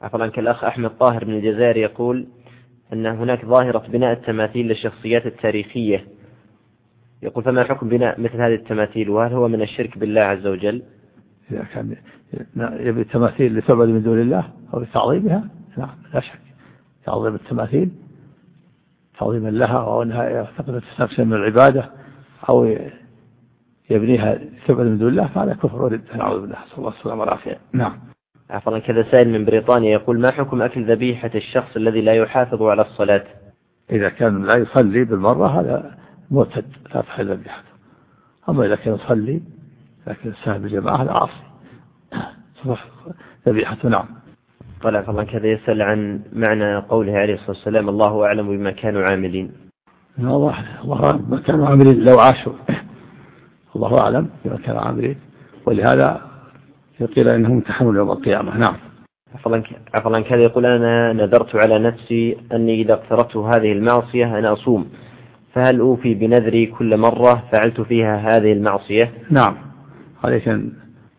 عفوا عنك الأخ أحمد طاهر من الجزائر يقول أن هناك ظاهرة بناء التماثيل للشخصيات التاريخية، يقول فما حكم بناء مثل هذه التماثيل، وهل هو من الشرك بالله عز وجل؟ إذا كان يبي التماثيل لتعبد من دون الله أو لتعظيمها، نعم لا شك، تعظيم التماثيل تعظيما لها، أو أنها يعتقد تستخدم من العبادة أو يبنيها لتعبد من دون الله، فهذا كفر ورد، نعوذ بالله، صلى الله عليه وسلم والعافية. نعم. عفوا كذا سائل من بريطانيا يقول ما حكم أكل ذبيحة الشخص الذي لا يحافظ على الصلاة؟ إذا كان لا يصلي بالمرة هذا مرتد، لا تحل ذبيحته. أما إذا كان يصلي لكن سهل بالجماعة هذا عاصي، صح ذبيحته. نعم. طلع فالله كذا يسأل عن معنى قوله عليه الصلاة والسلام الله أعلم بما كانوا عاملين. الله أعلم بما كانوا عاملين لو عاشوا، الله أعلم بما كانوا عاملين، ولهذا قيل إنهم يمتحنون يوم القيامة. نعم. عفوا كذا يقول أنا نذرت على نفسي أني إذا اقترفت هذه المعصية أنا أصوم، فهل أوفي بنذري كل مرة فعلت فيها هذه المعصية؟ نعم، عليك أن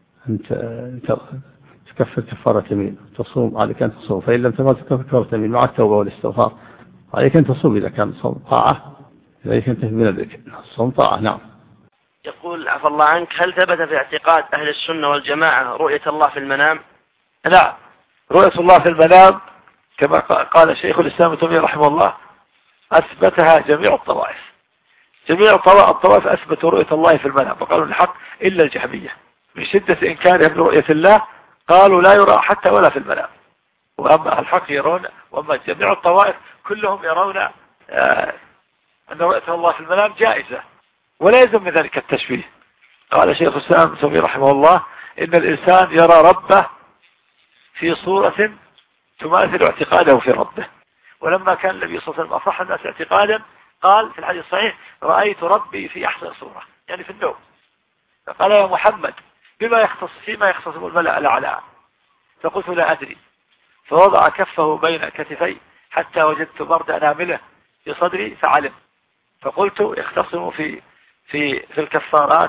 تكفر كفارة يمين، تصوم، عليك أن تصوم، فإن لم تفعل تكفر كفارة يمين مع التوبة والاستغفار. عليك أن تصوم إذا كان صوم طاعة، إذا كنت بنذرك الصوم طاعة. نعم. يقول عفى الله عنك هل ثبت في اعتقاد أهل السنة والجماعة رؤية الله في المنام؟ لا، رؤية الله في المنام كما قال شيخ الإسلام ابن تيمية رحمه الله أثبتها جميع الطوائف. جميع الطوائف أثبتوا رؤية الله في المنام وقالوا الحق إلا الجهمية من شدة إنكارهم لرؤية الله قالوا لا يرى حتى ولا في المنام، وأما الحق يرون، وأما جميع الطوائف كلهم يرون أن رؤية الله في المنام جائزة ولا يلزم من ذلك التشبيه. قال شيخ الإسلام ابن تيمية رحمه الله إن الإنسان يرى ربه في صورة تماثل اعتقاده في ربه، ولما كان النبي صلى الله عليه وسلم أصح الناس اعتقادا قال في الحديث الصحيح رأيت ربي في أحسن صورة، يعني في النوم. فقال يا محمد فيما يختصم الملأ الأعلى؟ فقلت لا أدري، فوضع كفه بين كتفي حتى وجدت برد أنامله في صدري فعلم، فقلت يختصم في الكفارات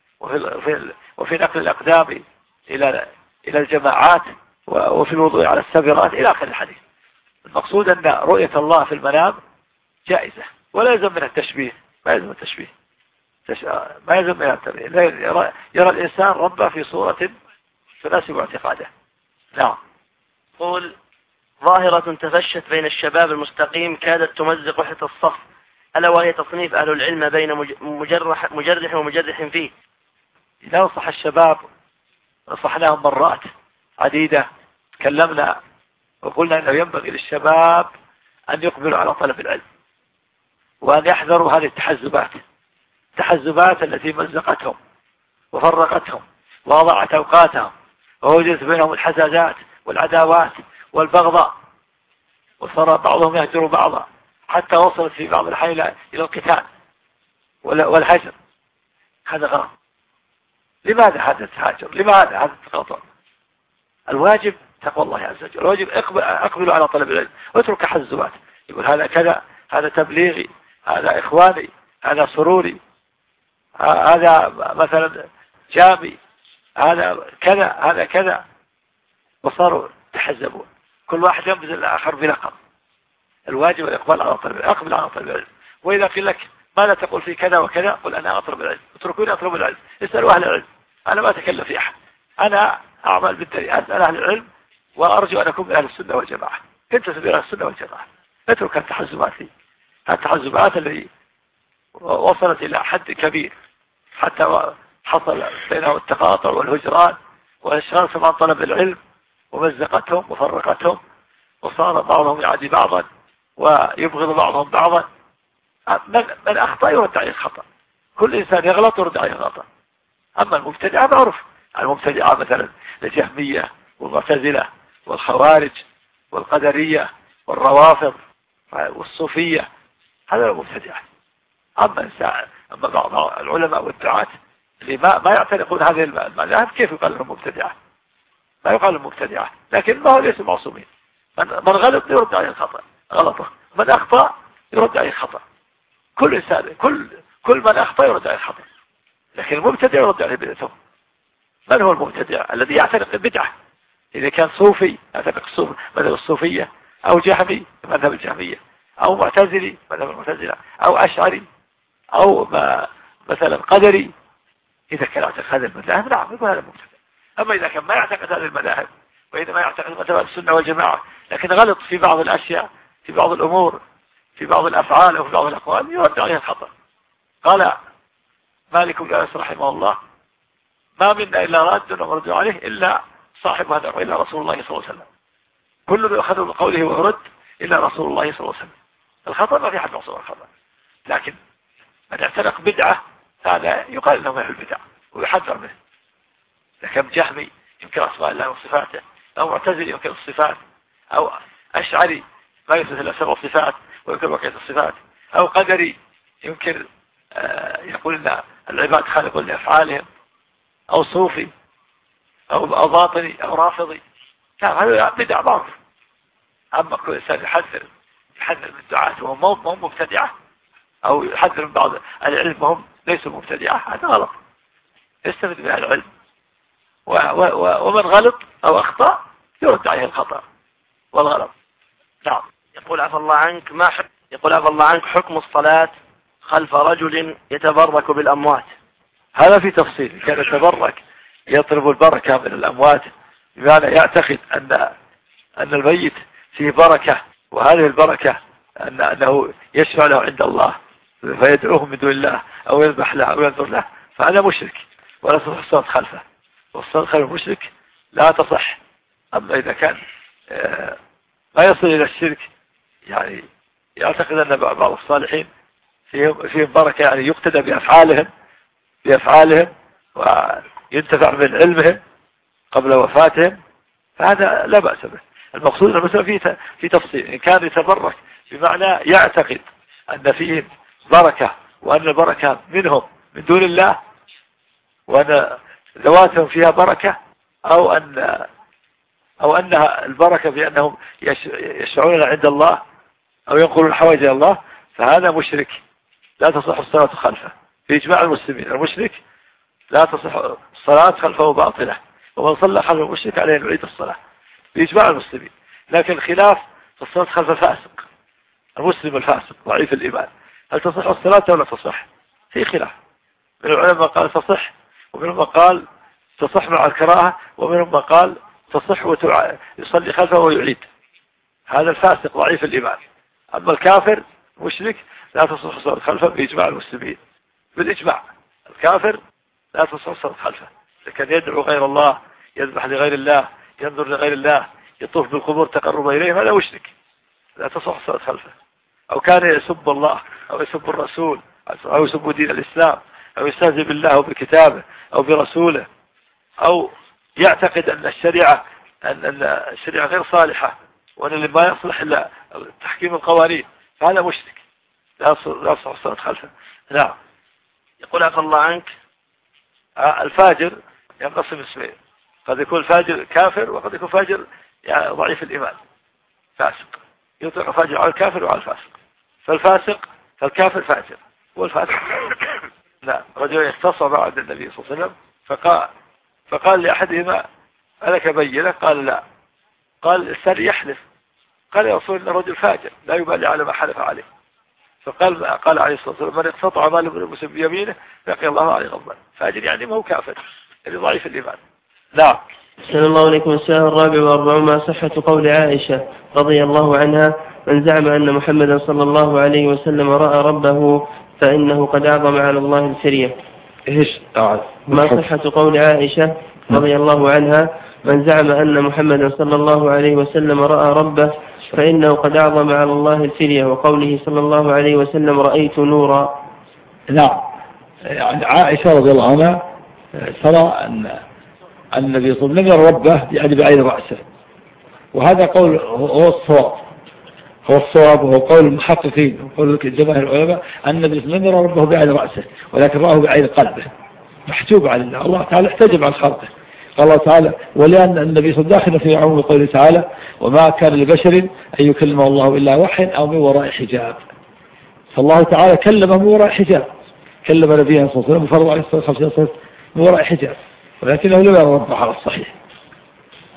وفي نقل الأقدام إلى الجماعات وفي الوضوء على السبرات إلى آخر الحديث. المقصود أن رؤية الله في المنام جائزة ولا يلزم منها التشبيه، ما يلزم التشبيه، ما يلزم منها التشبيه، يرى الإنسان ربه في صورة تناسب اعتقاده. نعم. قول ظاهرة تفشت بين الشباب المستقيم كادت تمزق وحدة الصف، ألا وهي تصنيف أهل العلم بين مجرح ومجرح فيه. إذا نصح الشباب نصحناهم مرات عديدة، تكلمنا وقلنا أنه ينبغي للشباب أن يقبلوا على طلب العلم وأن يحذروا هذه التحزبات التي مزقتهم وفرقتهم وأضاعت أوقاتهم ووجدت بينهم الحسادات والعداوات والبغضاء، وصار بعضهم يهجر بعضا حتى وصلت في بعض الأحيان إلى القتال والهجر. هذا غلط. لماذا هذا التهاجر؟ لماذا هذا التقاطع؟ الواجب تقوى الله عز وجل، الواجب أقبلوا على طلب العلم واترك حزبات، يقول هذا كذا، هذا تبليغي، هذا إخواني، هذا سروري، هذا مثلا جامي، هذا كذا، هذا كذا، وصاروا تحزبون كل واحد ينبذ الآخر بلقب. الواجب الإقبال على طلب العلم، أقبل على طلب العلم. وإذا قيل لك ماذا تقول في كذا وكذا قل أنا أطلب العلم، اتركوني أطلب العلم، اسألوا أهل العلم، أنا ما أتكلم في أحد، أنا أعمل بالدليل، أسأل أهل العلم وأرجو أن أكون من أهل السنة والجماعة. أنت سبيل أهل السنة والجماعة، اترك التحزبات التي وصلت إلى حد كبير حتى حصل بينهم التقاطع والهجران والإشغال عن طلب العلم ومزقتهم وفرقتهم، وصار بعضهم يعادي بعضا ويبغض بعضهم بعضا. من أخطأ يرد عليه الخطأ، كل إنسان يغلط يرد عليه الخطأ. أما المبتدعة معروف، المبتدعة مثلا الجهمية والمعتزلة والخوارج والقدرية والروافض والصوفية، هذا المبتدعة. أما بعض العلماء والدعاة اللي ما يعتنقون هذه المذاهب كيف يقال لهم مبتدعة؟ ما يقال لهم مبتدعة، لكن ما هو ليس معصومين. من غلط يرد عليه الخطأ غلطه، من أخطأ يرد عليه الخطأ. كل إنسان كل من أخطأ يرد عليه الخطأ، لكن المبتدع يرد عليه بدعته. من هو المبتدع؟ الذي يعتنق البدعة إذا كان صوفي يعتنق مذهب الصوفية، أو جهمي مذهب الجهمية، أو معتزلي مذهب المعتزلة، أو أشعري، أو مثلا قدري، إذا كان يعتقد هذه المذاهب نعم يكون هذا مبتدع. أما إذا كان ما يعتقد هذه المذاهب، وإذا ما يعتقد مذهب السنة والجماعة لكن غلط في بعض الأشياء، في بعض الأمور، في بعض الأفعال أو في بعض الأقوال، يرد عليه الخطأ. قال مالك بن أنس رحمه الله: ما منا إلا راد ومرد عليه إلا صاحب هذا، إلا رسول الله صلى الله عليه وسلم. كل يؤخذ بقوله ويرد إلا رسول الله صلى الله عليه وسلم. الخطأ ما في حد معصوم الخطأ، لكن من اعتنق بدعة هذا يقال انه من البدع ويحذر منه. إذا كان جهمي ينكر أسماء الله وصفاته، أو معتزلي ينكر الصفات، أو أشعري ما يثبت إلا سبع صفات وينكر بقية الصفات، أو قدري ينكر يقول إن العباد خالقون لأفعالهم، أو صوفي، أو باطني، أو رافضي، كان هذا بدع ضعف. أما كل إنسان يحذر من الدعاة وهم مبتدعة، أو يحذر من بعض العلم وهم ليسوا مبتدعة، هذا غلط. يستفيد من العلم، ومن غلط أو أخطأ يرد عليه الخطأ والغلط. نعم. يقول عفى الله عنك حكم الصلاة خلف رجل يتبرك بالأموات. هذا في تفصيل. كان يتبرك يطلب البركة من الأموات، بمعنى يعتقد أن الميت فيه بركة، وهذه البركة أنه يشفع له عند الله فيدعوه من دون الله، أو يذبح له أو ينظر له، فهذا مشرك ولا تصح الصلاة خلفه. والصلاة خلف المشرك لا تصح. أما إذا كان ما يصل إلى الشرك، يعني يعتقد أن بعض الصالحين فيهم بركة، يعني يقتدى بأفعالهم وينتفع من علمهم قبل وفاتهم، فهذا لا بأس به. المقصود المسألة في تفصيل. إن كان يتبرك بمعنى يعتقد أن فيهم بركة، وأن البركة منهم من دون الله، وأن ذواتهم فيها بركة، أو أنها البركة بأنهم يشعرون عند الله أو ينقلون الحوائج إلى الله، فهذا مشرك لا تصح الصلاة خلفه بإجماع المسلمين. المشرك لا تصح الصلاة خلفه باطلة، ومن صلى خلف المشرك عليه أن يعيد الصلاة بإجماع المسلمين. لكن الخلاف في الصلاة خلف الفاسق، المسلم الفاسق ضعيف الإيمان، هل تصح الصلاة ولا تصح؟ في خلاف. من العلماء قال تصح، ومنهم من قال تصح مع الكراهة، ومنهم من قال تصح ويصلي خلفه ويعيد. هذا الفاسق ضعيف الإيمان. أما الكافر مشرك لا تصح الصلاة خلفه بإجماع المسلمين، بالإجماع. الكافر لا تصح الصلاة خلفه. إذا كان يدعو غير الله، يذبح لغير الله، ينظر لغير الله، يطوف بالقبور تقرب إليهم، هذا مشرك لا تصح الصلاة خلفه. أو كان يسب الله، أو يسب الرسول، أو يسب دين الإسلام، أو يستهزئ بالله وبكتابه أو برسوله، أو يعتقد أن الشريعة غير صالحة، وأن اللي ما يصلح إلا تحكيم القوانين، فهذا مشرك لا تصح الصلاة خلفه. نعم. يقول عفى الله عنك الفاجر ينقسم اسمين: قد يكون الفاجر كافر، وقد يكون فاجر يعني ضعيف الإيمان فاسق. يطلق الفاجر على الكافر وعلى الفاسق. فالكافر فاجر والفاسق لا. رجل يختص بعد النبي صلى الله عليه وسلم فقال لأحدهما: ألك بينة؟ قال لا. قال الثاني يحلف، قال يا رسول الله الرجل فاجر لا يبالي على ما حلف عليه. قال عليه الصلاة والسلام: من اقتطع مال المسلم بيمينه لقي الله عليه غضبان. فاجر يعني ما هو كافر، يعني ضعيف الإيمان. نعم. أحسن الله عليكم. السؤال 44: ما صحة قول عائشة رضي الله عنها: من زعم أن محمدا صلى الله عليه وسلم رأى ربه فإنه قد أعظم على الله الفرية؟ ما صحة قول عائشة رضي الله عنها: من زعم أن محمدا صلى الله عليه وسلم رأى ربه فإنه قد أعظم على الله الفرية، وقوله صلى الله عليه وسلم: رأيت نورا؟ نعم. يعني عائشة رضي الله عنها ترى أن النبي صلى الله عليه وسلم نظر ربه يعني بعين رأسه، وهذا قول هو الصواب وهو قول المحققين وقول جماهير العلماء أن النبي صلى الله عليه وسلم نظر ربه بعين رأسه، ولكن رأه بعين قلبه محجوب عن الله. الله تعالى احتجب عن خلقه. قال الله تعالى: ولأن النبي صلى الله عليه وسلم داخل في عموم قوله تعالى: وما كان لبشر أن يكلمه الله إلا وحي أو من وراء حجاب. فالله تعالى كلمه من وراء حجاب، كلم نبيه صلى الله عليه وسلم وفرض عليه الصلاة والسلام من وراء حجاب، ولكنه لم يرى ربه على الصحيح.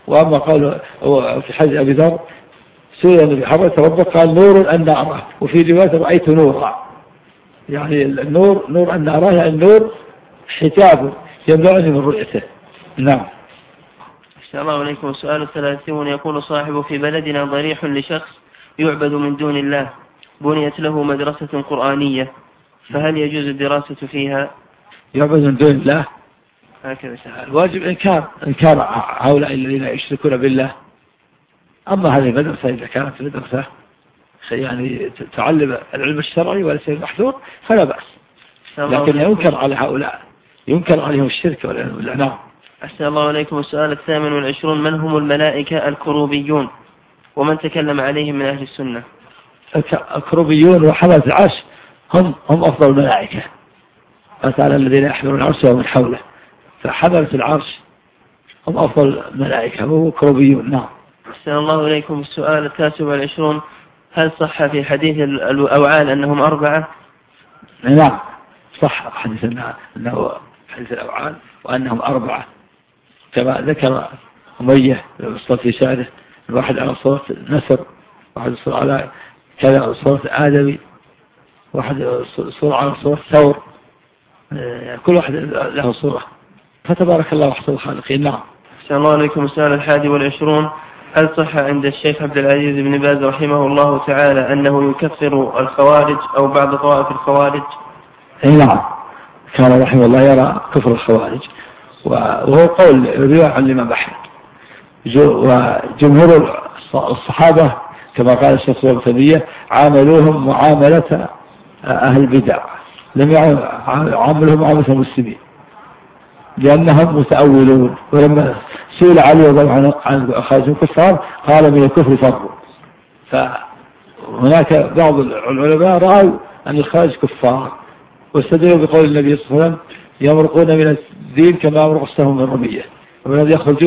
وأما قال في حديث أبي ذر سئل النبي حرت ربك قال نور أن أراه، وفي رواية رأيت نورا، يعني النور نور أن أراه، يعني النور حجاب يمنعني من رؤيته. نعم. أحسن الله عليكم. السؤال 30 يقول صاحب في بلدنا ضريح لشخص يعبد من دون الله، بنيت له مدرسة قرآنية، فهل يجوز الدراسة فيها؟ يعبد من دون الله هكذا الواجب إنكار هؤلاء الذين يشركون بالله. أما هذه المدرسة إذا كانت مدرسة يعني تعلم العلم الشرعي وليس المحذور فلا بأس، لكن ينكر على هؤلاء، ينكر عليهم الشرك والعناء. أحسن الله عليكم. السؤال 28 من هم الملائكة الكروبيون ومن تكلم عليهم من أهل السنة؟ الكروبيون وحملة العرش هم أفضل الملائكة، وتعالى الذين يحملون العرش ومن حوله، فحملة العرش هم أفضل الملائكة وهو كروبيون. نعم. أحسن الله عليكم. السؤال 29 هل صح في حديث الأوعال أنهم 4؟ نعم صح حديث أنه حديث الأوعال وأنهم 4 كما ذكر أمية الصوت في شعره، الواحد على صوت نسر، واحد صور على كذا صوت آدمي، واحد صور على صوت ثور، كل واحد له صورة، فتبارك الله أحسن الخالقين. نعم. أحسن الله عليكم. السؤال 21 هل صح عند الشيخ عبد العزيز بن باز رحمه الله تعالى أنه يكفر الخوارج أو بعض طوائف الخوارج؟ نعم، كان رحمه الله يرى كفر الخوارج، وهو قول رواية عن الإمام أحمد، وجمهور الصحابة كما قال الشيخ ابن تيمية عاملوهم معاملة أهل البدع، لم يعاملوهم معاملة المسلمين لأنهم متأولون. ولما سئل علي رضي الله عن خارج الكفار قال من الكفر فرق. فهناك بعض العلماء رأوا أن الخارج كفار واستدلوا بقول النبي صلى الله عليه وسلم يمرقون من الدين كما يمرق السهم من الرمية، ومن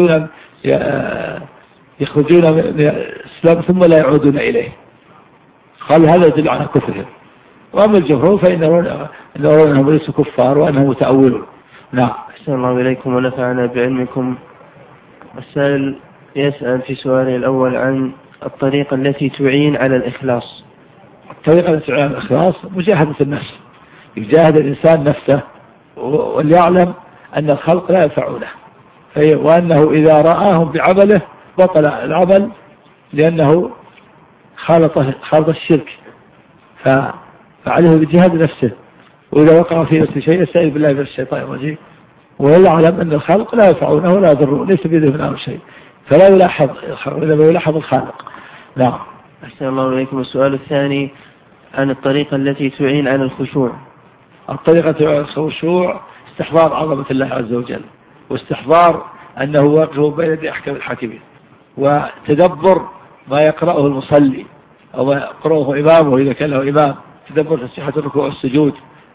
يخرجون من الإسلام ثم لا يعودون إليه، قال هذا يدل على كفرهم. وأما الجمهور فإنهم ليسوا كفار وأنهم متأولون. نعم. أحسن الله إليكم ونفعنا بعلمكم. السائل يسأل في سؤاله الأول عن الطريقة التي تعين على الإخلاص. الطريقة التي تعين على الإخلاص مجاهدة النفس، يجاهد الإنسان نفسه وليعلم أن الخلق لا ينفعونه، وأنه إذا رآهم بعمله بطل العمل لأنه خالط الشرك، فعليه بجهاد نفسه، وإذا وقع في نفسه شيء يستعيذ بالله من الشيطان الرجيم، ويعلم أن الخلق لا ينفعونه ولا يضرونه، ليس بيده من أمر شيء، فلا يلاحظ إنما يلاحظ الخالق. نعم. أحسن الله إليكم. السؤال الثاني عن الطريقة التي تعين على الخشوع. الطريقة على الخشوع استحضار عظمة الله عز وجل، واستحضار أنه واقف بين يدي أحكام الحاكمين، وتدبر ما يقرأه المصلي أو ما يقرأه إمامه إذا كان له إمام، تدبر تسبيحة الركوع والسجود،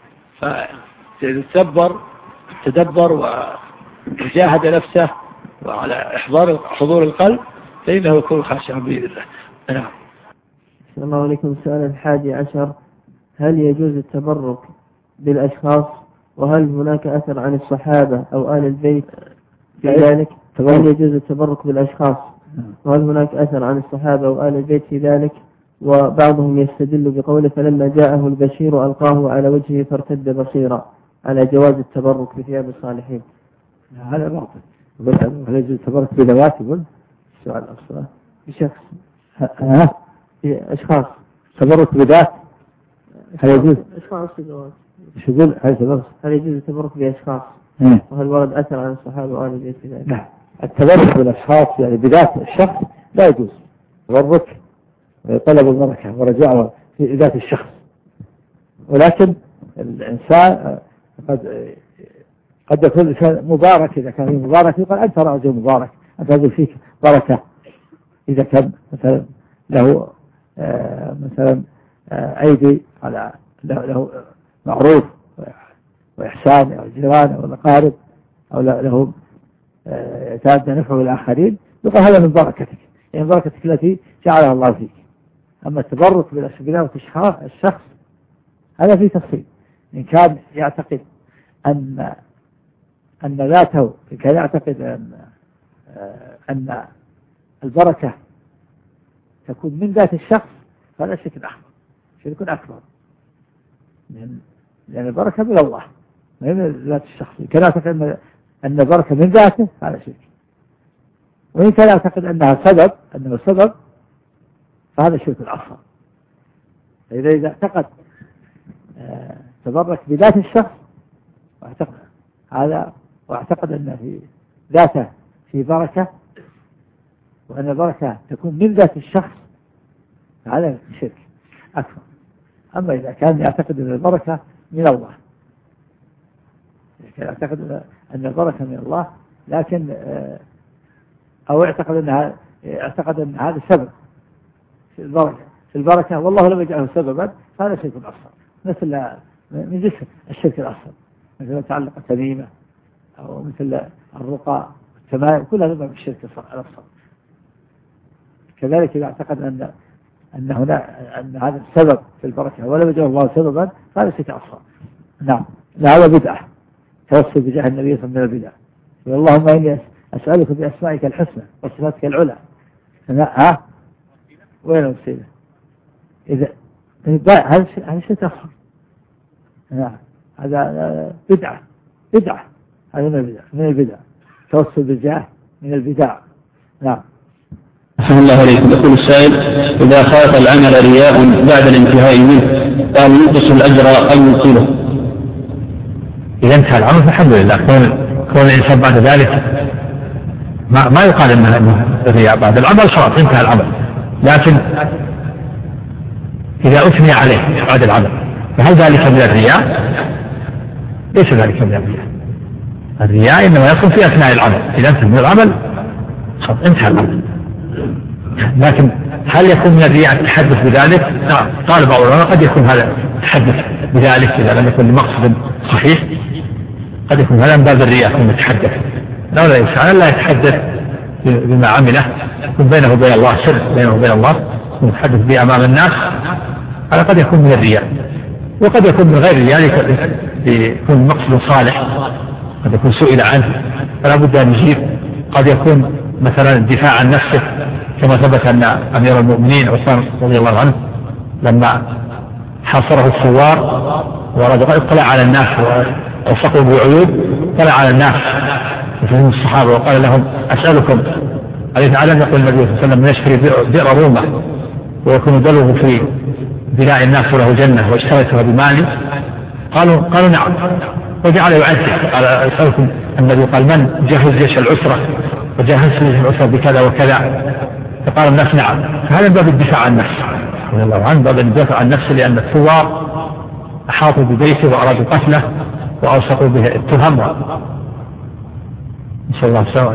فتدبر وجاهد نفسه وعلى إحضار حضور القلب فإنه يكون خاشعا بإذن الله. نعم. أحسن الله عليكم. السؤال 11 هل يجوز التبرك بالأشخاص، وهل هناك أثر عن الصحابة أو آل البيت في ذلك؟ هل يجوز التبرك بالأشخاص، وهل هناك أثر عن الصحابة أو آل البيت في ذلك؟ وبعضهم يستدل بقوله فلما جاءه البشير ألقاه على وجهه فارتد بصيرا، على جواز التبرك بثياب الصالحين. هذا باطل. هل يجوز التبرك بذوات؟ يقول السؤال أصلا بشخص بأشخاص، تبرك بذات هل يجوز؟ أشخاص بذوات. هل يجوز التبرك بأشخاص؟ وهل ورد أثر عن الصحابة وآل البيت في ذلك؟ نعم. التبرك بالأشخاص يعني بذات الشخص لا يجوز، تبرك طلب البركة ورجاء في ذات الشخص، ولكن الإنسان قد يكون الإنسان مبارك، إذا كان مبارك يقول أنت رجل مبارك، أنت رجل فيك بركة، إذا كان مثلا له مثلا أيدي على له معروف وإحسان أو جيران أو الأقارب أو له يتعدى نفعه للآخرين، يقول هذا من بركتك، يعني بركتك التي جعلها الله فيك. أما التبرك بذات الشخص هذا فيه تفصيل، إن كان يعتقد أن ذاته، إن كان يعتقد أن البركة تكون من ذات الشخص فهذا شرك أكبر لأن البركة من الله ما من ذات الشخص. كان يعتقد أن البركة من ذاته هذا شرك، وإن كان يعتقد أنها سبب فهذا شرك أصغر. إذا اعتقد تبرك بذات الشخص واعتقد أن في ذاته في بركة وأن البركة تكون من ذات الشخص هذا شرك أكبر. أما إذا كان يعتقد أن البركة من الله، كان يعتقد أن البركة من الله لكن أو اعتقد أن هذا سبب في البركة والله لم يجعله سببا فهذا شرك أصغر، مثل من جسم الشرك الأصغر، مثل تعلق التميمة أو مثل الرقى والتمائم، كل هذا من الشرك الأصغر. كذلك إذا اعتقد أن هذا السبب في البركة ولم يجعله الله سببا فهذا شرك أصغر. نعم، هذا بدعة، توسل بجاه النبي صلى الله عليه وسلم من البدع. اللهم إني أسألك بأسمائك الحسنى وصفاتك العلى. وين الوسيلة؟ إذا هذا شيء أصغر. نعم، هذا بدعة، هذا من البدع، توسل بالجاه من البدع. نعم. أحسن الله عليكم. يقول السائل: إذا خاف العمل رياء بعد الانتهاء منه قال ينقص الأجر أو يبطله؟ إذا انتهى العمل فالحمد لله. كون الإنسان بعد ذلك ما يقال أنه الرياء بعد العمل خلاص انتهى العمل، لكن إذا أثني عليه بعد العمل فهل ذلك من الرياء؟ ليس ذلك من الرياء. الرياء إنما يكون في أثناء العمل، إذا انتهى من العمل خلاص انتهى العمل. لكن هل يكون من الرياء التحدث بذلك؟ نعم، قال بعض العلماء قد يكون هذا التحدث بذلك إذا لم يكن لمقصد صحيح، قد يكون هذا من باب الرياء ثم يتحدث. لولا الإنسان لا يتحدث بما عمله يكون بينه وبين الله سر بينه وبين الله ويتحدث به أمام الناس، هذا قد يكون من الرياء. وقد يكون من غير الرياء يكون مقصد صالح، قد يكون سئل عنه فلا بد أن يجيب. قد يكون مثلا الدفاع عن نفسه كما ثبت أن أمير المؤمنين عثمان رضي الله عنه لما حاصره الثوار ورد اطلع على الناس ووثقوا بعيوب، طلع على الناس وفيهم الصحابة وقال لهم: أسألكم أليس أعلم يقول النبي صلى الله عليه وسلم من يشتري بئر رومة ويكون دلوه في بناء الناس له جنة واشتريتها بمالي؟ قالوا نعم. وجعل يعزز قال: أسألكم النبي قال: من جهز جيش العسرة وجهز جيش العسرة بكذا وكذا؟ فقال الناس نعم. فهذا باب الدفاع عن النفس رضي الله عنه، باب الدفاع عن النفس، لأن الثوار أحاطوا ببيته وأرادوا قتله وأوثقوا به التهم نسأل الله السلامة.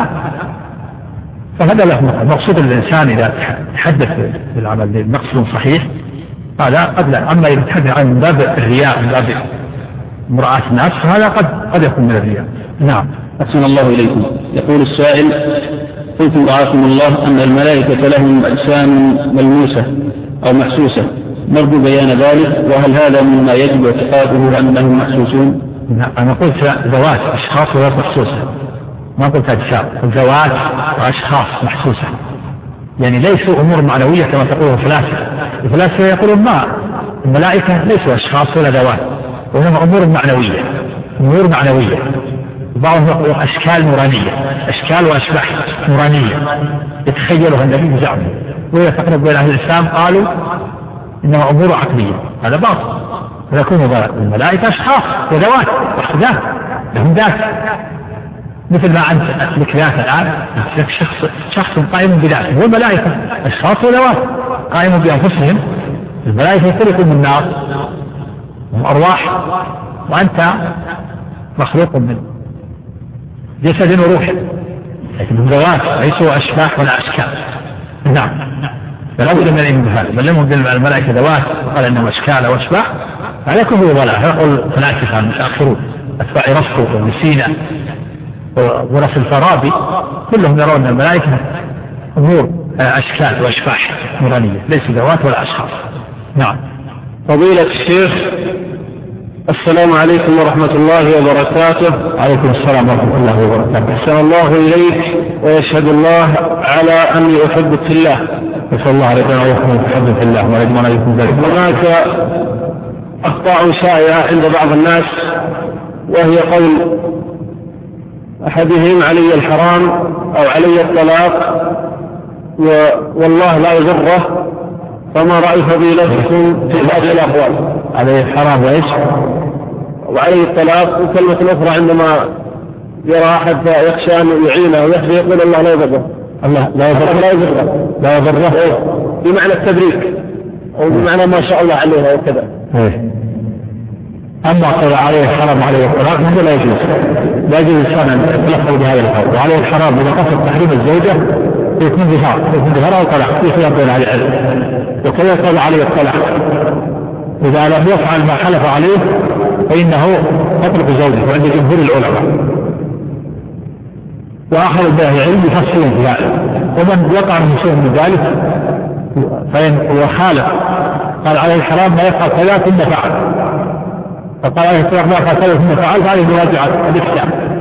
فهذا له مقصود الإنسان إذا تحدث بالعمل بمقصد صحيح هذا قد لا. أما إذا تحدث عن باب الرياء من باب مراعاة الناس فهذا قد يكون من الرياء. نعم. أحسن الله إليكم. يقول السائل: قلتم رعاكم الله أن الملائكة لهم أجسام ملموسة أو محسوسة، نرجو بيان ذلك، وهل هذا مما يجب اعتقاده أنهم محسوسون؟ أنا قلت ذوات أشخاص وغير محسوسة، ما قلت أجسام، ذوات وأشخاص محسوسة، يعني ليسوا أمور معنوية كما تقول الفلاسفة يقولون ما الملائكة ليسوا أشخاص ولا ذوات، وإنما أمور معنوية. بعضهم يقول أشكال نورانية، أشكال وأشباح نورانية يتخيلها النبي بزعمه، وإذا تقرب بين أهل الإسلام قالوا إنما أمور عقلية، هذا باطل. فيكون الملائكة أشخاص وذوات وحدات لهم ذات، مثل ما أنت لك ذات الآن، لك شخص قائم بذاته، والملائكة أشخاص وذوات قائم بأنفسهم. الملائكة خلقوا من نار وهم أرواح، وأنت مخلوق من جسد وروح، لكن الذوات ليسوا أشباح ولا أشكال. نعم، فلا بد من الإيمان بهذا. بل لهم الملائكة ذوات وقال إنهم أشكال أو أشباح، هذا كله ضلال. يقول الفلاسفة المتأخرون أتباع رسطو ومسينا ورسل الفارابي كلهم يرون الملائكة أمور أشكال وأشباح نورانية، ليس ذوات ولا أشخاص. نعم. فضيلة الشيخ، السلام عليكم ورحمة الله وبركاته. عليكم السلام ورحمة الله وبركاته. أحسن الله إليك ويشهد الله على أني أحبك في الله. نسأل الله عليكم أن يكون في الله ويجمعنا بكم ذلك. هناك أخطاء شائعة عند بعض الناس، وهي قول أحدهم علي الحرام أو علي الطلاق والله لا يضره، فما رأي فضيلتكم في هذه الأقوال؟ علي الحرام وإيش؟ وعلي الطلاق. وكلمة أخرى عندما يرى أحد يخشى أن يعينه ويحفظ يقول الله لا يضره. الله لا يضره. لا يضره بمعنى التبريك أو بمعنى ما شاء الله عليها وكذا. أما قول عليه الحرام وعليه الطلاق هذا لا يجوز. لا يجوز الإنسان أن يلفظ بهذا القول. وعليه الحرام إذا قصد تحريم الزوجة يكون ظهار أو طلاق، في خلاف بين أهل العلم. وكذا يقول عليه الطلاق إذا لم يفعل ما حلف عليه فإنه يطلق زوجه، وعند جمهور العلماء. وآخر من أهل العلم يفصلون في هذا، ومن وقع من شيء من ذلك فإن وخالف قال عليه الحرام ما يفعل كذا ثم فعل، فقال عليه الطلاق ما يفعل كذا ثم فعل، فعليه مراجعة الإفتاء.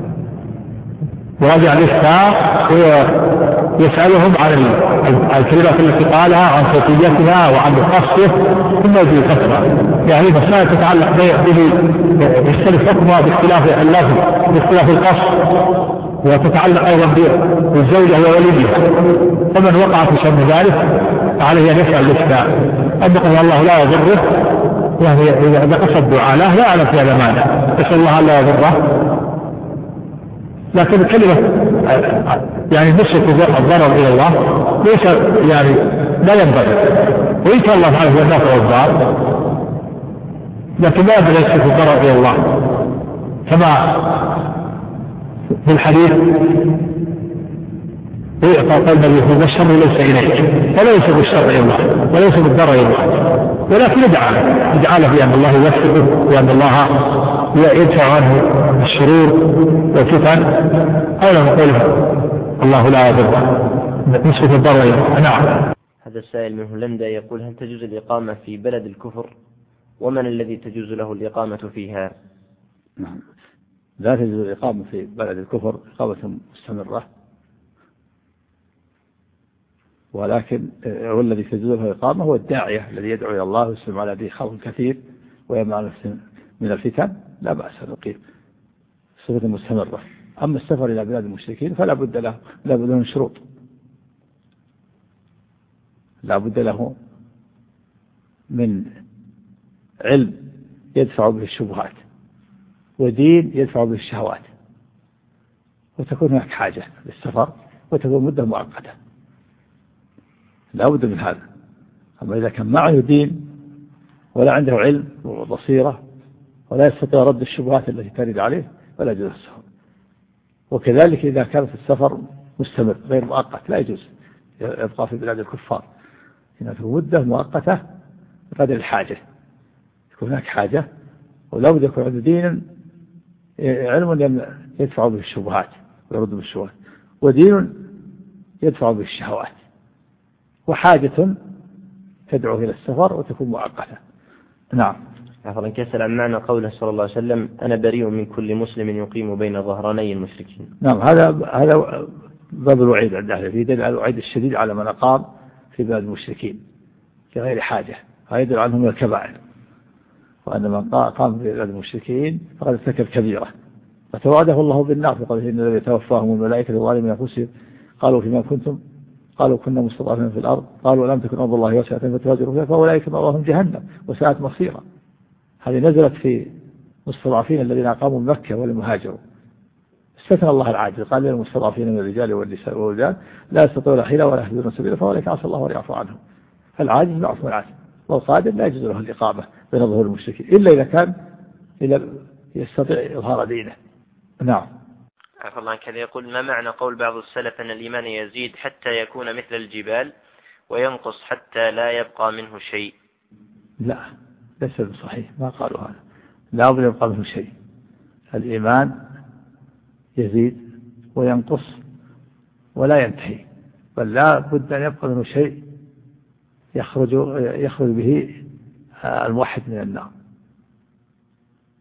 يراجع الإفتاء ويسألهم عن الكلمات التي قالها، عن صوتيتها وعن قصده، ثم يجي الفتوى. يعني مسائل تتعلق به يختلف حكمها باختلاف اللفظ باختلاف القصد، وتتعلق أيضا بالزوجة ووليها. فمن وقع في شأن ذلك عليه أن يسأل الإفتاء. أن يقول الله لا يضره، يعني إذا قصد دعاء له لا أعلم في هذا مانع، يسأل الله لا يضره. لكن الكلمة يعني نسبة الضرر إلى الله ليس يعني لا ينبغي، وإن كان الله تعالى هو النافع والضار، لكن لا ينبغي نسبة الضرر إلى الله، كما في الحديث يعطى قلب اليهود والشر ليس إليك، فليس بالشر إلى الله وليس بالضرر إلى الله، ولكن ادعى له بأن الله يوفقه وأن الله يدفع عنه الشرور والفتن، أولا نقول الله لا يضر نسبة الضرر إلى الله. نعم. هذا السائل من هولندا يقول: هل تجوز الإقامة في بلد الكفر؟ ومن الذي تجوز له الإقامة فيها؟ نعم، لا تجوز الإقامة في بلد الكفر إقامة مستمرة، ولكن هو الذي تجوز له الإقامة هو الداعية الذي يدعو إلى الله ويسلم على به خلق كثير ويمنع نفسه من الفتن، لا بأس أن يقيم صفة مستمرة. أما السفر إلى بلاد المشركين فلا بد له من شروط، لا بد له من علم يدفع به الشبهات، ودين يدفع به الشهوات، وتكون هناك حاجة للسفر، وتكون مدة مؤقتة، لا بد من هذا. أما إذا كان معه دين ولا عنده علم وبصيرة ولا يستطيع رد الشبهات التي ترد عليه فلا يجوز السفر. وكذلك إذا كانت السفر مستمر غير مؤقت لا يجوز يبقى في بلاد الكفار، إنها مدة مؤقتة بقدر الحاجة، يكون هناك حاجة، ولا بد يكون عنده دين علم يدفع به الشبهات ويرد بالشبهات، ودين يدفع به الشهوات، وحاجة تدعو إلى السفر وتكون مؤقتة. نعم. عفوا كسل عن معنى قوله صلى الله عليه وسلم: أنا بريء من كل مسلم يقيم بين ظهراني المشركين. نعم، هذا باب الوعيد عند أهل العلم، يدل على الوعيد الشديد على من أقام في بلاد المشركين في غير حاجة، هذا يدل عنهم من الكبائر، وأن من قام في بلاد المشركين فقد ارتكب كبيرة، فتوعده الله بالنار في قوله: إن الذين يتوفاهم الملائكة ظالمين أنفسهم قالوا فيما كنتم قالوا كنا مستضعفين في الأرض قالوا لم تكن أرض الله واسعة فتهاجروا فيها فأولئك مأواهم جهنم وساءت مصيرا. هذه نزلت في مستضعفين الذين أقاموا مكة ولم يهاجروا، استثنى الله العاجز قال: للمستضعفين من الرجال والنساء والولدان لا يستطيعون حيلة ولا يهتدون سبيلا فأولئك عسى الله أن يعفو عنهم. العاجز ضعف من العاجز، والقادر لا يجوز له الإقامة بين ظهور المشركين إلا إذا كان يستطيع إظهار دينه. نعم. عفوا الله كذا يقول: ما معنى قول بعض السلف أن الإيمان يزيد حتى يكون مثل الجبال وينقص حتى لا يبقى منه شيء؟ لا، ليس صحيح، ما قالوا هذا، لا بد يبقى منه شيء. الإيمان يزيد وينقص ولا ينتهي، بل لا بد أن يبقى منه شيء يخرج به الموحد من النار.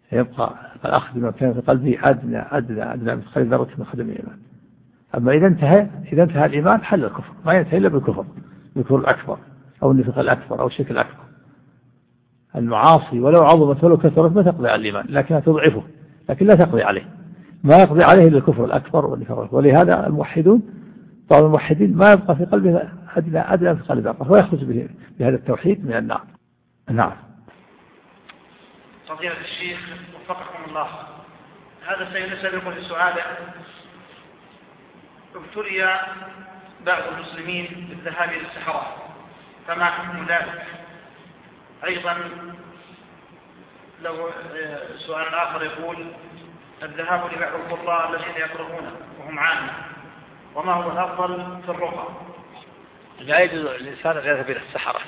يبقى الأخذ بما كان في قلبه أدنى مثقال ذرة من خردل من الإيمان. أما إذا انتهى الإيمان حل الكفر، ما ينتهي إلا بالكفر الأكبر أو النفاق الأكبر أو الشرك الأكبر. المعاصي ولو عظمت ولو كثرت ما تقضي على الإيمان، لكنها تضعفه، لكن لا تقضي عليه. ما يقضي عليه إلا الكفر الأكبر والنفاق الأكبر. ولهذا الموحدون، بعض الموحدين ما يبقى في قلبه أدنى مثقال ذرة ويخرج بهذا التوحيد من النار. نعم. فضيلة الشيخ وفقكم الله، هذا سيسألكم في سؤاله: ابتلي بعض المسلمين بالذهاب إلى السحرة، فما حكم ذلك؟ أيضا لو سؤال آخر يقول: الذهاب لبعض القراء الذين يقرؤون وهم عامة، وما هو الأفضل في الرقى؟ لا يجوز الإنسان أن يذهب إلى السحرة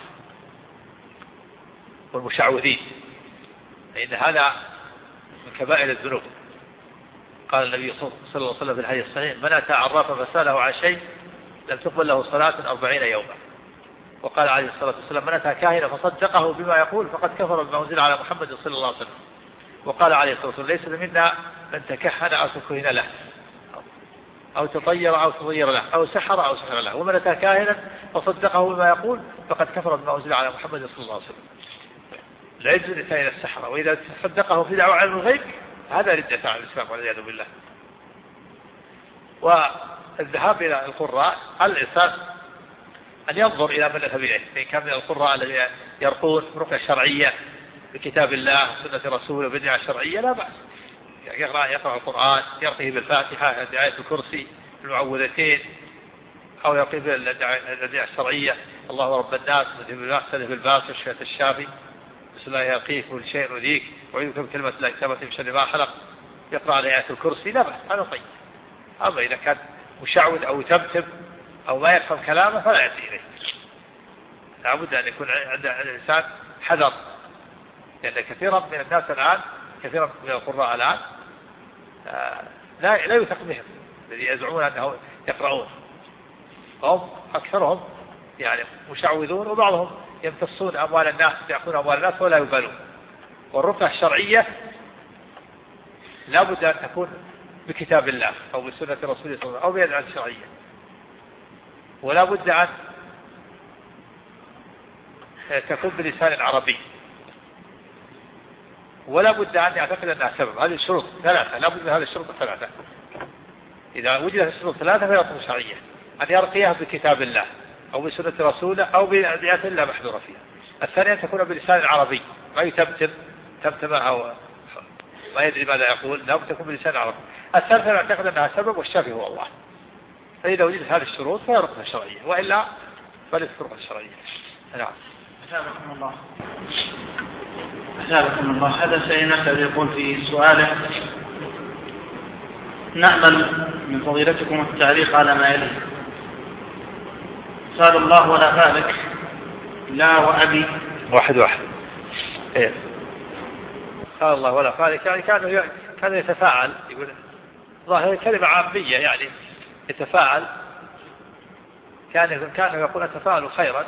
والمشعوذين، فإن هذا من كبائر الذنوب. قال النبي صلى الله عليه وسلم في الحديث الصحيح: من أتى عرافا فسأله عن شيء لم تقبل له صلاة 40 يوما. وقال عليه الصلاة والسلام: من أتى كاهنا فصدقه بما يقول فقد كفر بما أنزل على محمد صلى الله عليه وسلم. وقال عليه الصلاة والسلام: ليس منا من تكهن أو تكهن له أو تطير أو تطير له أو سحر أو سحر له. ومن أتى كاهنا فصدقه بما يقول فقد كفر بما أنزل على محمد صلى الله عليه وسلم. لا يجوز الإنسان إلى السحرة، وإذا صدقه في دعوة علم الغيب هذا ردة عن الإسلام والعياذ بالله. والذهاب إلى القراء على الإنسان أن ينظر إلى من يذهب إليه، إن كان من القراء الذين يرقون رقية شرعية بكتاب الله وسنة رسوله وبدعة شرعية لا بأس، يقرأ القرآن، يرقيه بالفاتحة، آية الكرسي، المعوذتين، أو يرقيه بالأدعية الشرعية: الله رب الناس، سلف الباس، الشفاء الشافي، بسم الله يرقيك كل شيء يؤذيك، ويذكر بكلمة لا كتابة من شر ما خلق، يقرأ على آية الكرسي لا بأس، هذا طيب. أما إذا كان مشعوذ أو تبتب أو ما يفهم كلامه فلا يأتي إليه. لابد أن يكون عند الإنسان حذر، لأن كثيرا من الناس الآن، كثيرا من القراء الآن لا يثق بهم، الذي يزعمون أنه يقرؤون، هم أكثرهم يعني مشعوذون، وبعضهم يمتصون أموال الناس، يأخذون أموال الناس ولا يبالون. والرقية الشرعية لا بد أن تكون بكتاب الله أو بسنة رسوله صلى الله عليه وسلم أو بأدعية شرعية، ولا بد أن تكون بلسان عربي، ولا بد أن يعتقد أنها سبب. هذه الشروط ثلاثة، لا بد من هذه الشروط الثلاثة. إذا وجدت الشروط ثلاثة فهي رقية شرعية: أن يرقيها بكتاب الله أو بسنة رسوله أو بأدعية لا محذورة فيها. الثانية أن تكون بلسان عربي، ما يتبتم أو ما يدري ماذا يقول، لا بد تكون بلسان عربي. الثالثة يعتقد أنها سبب والشافي هو الله. فإذا وجدت هذه الشروط فهي رقية شرعية، وإلا فليست رقية شرعية. نعم. أثابكم الله. أثابكم الله. هذا سينسأل يقول في سؤاله: نأمل من فضيلتكم التعليق على ما يلي. قال الله ولا فالك لا وأبي واحد إيه. قال الله ولا فالك، يعني كان يتفاعل، يقول ظاهر كلمة عامية يعني يتفاعل، كان يقول أتفاعل خيرا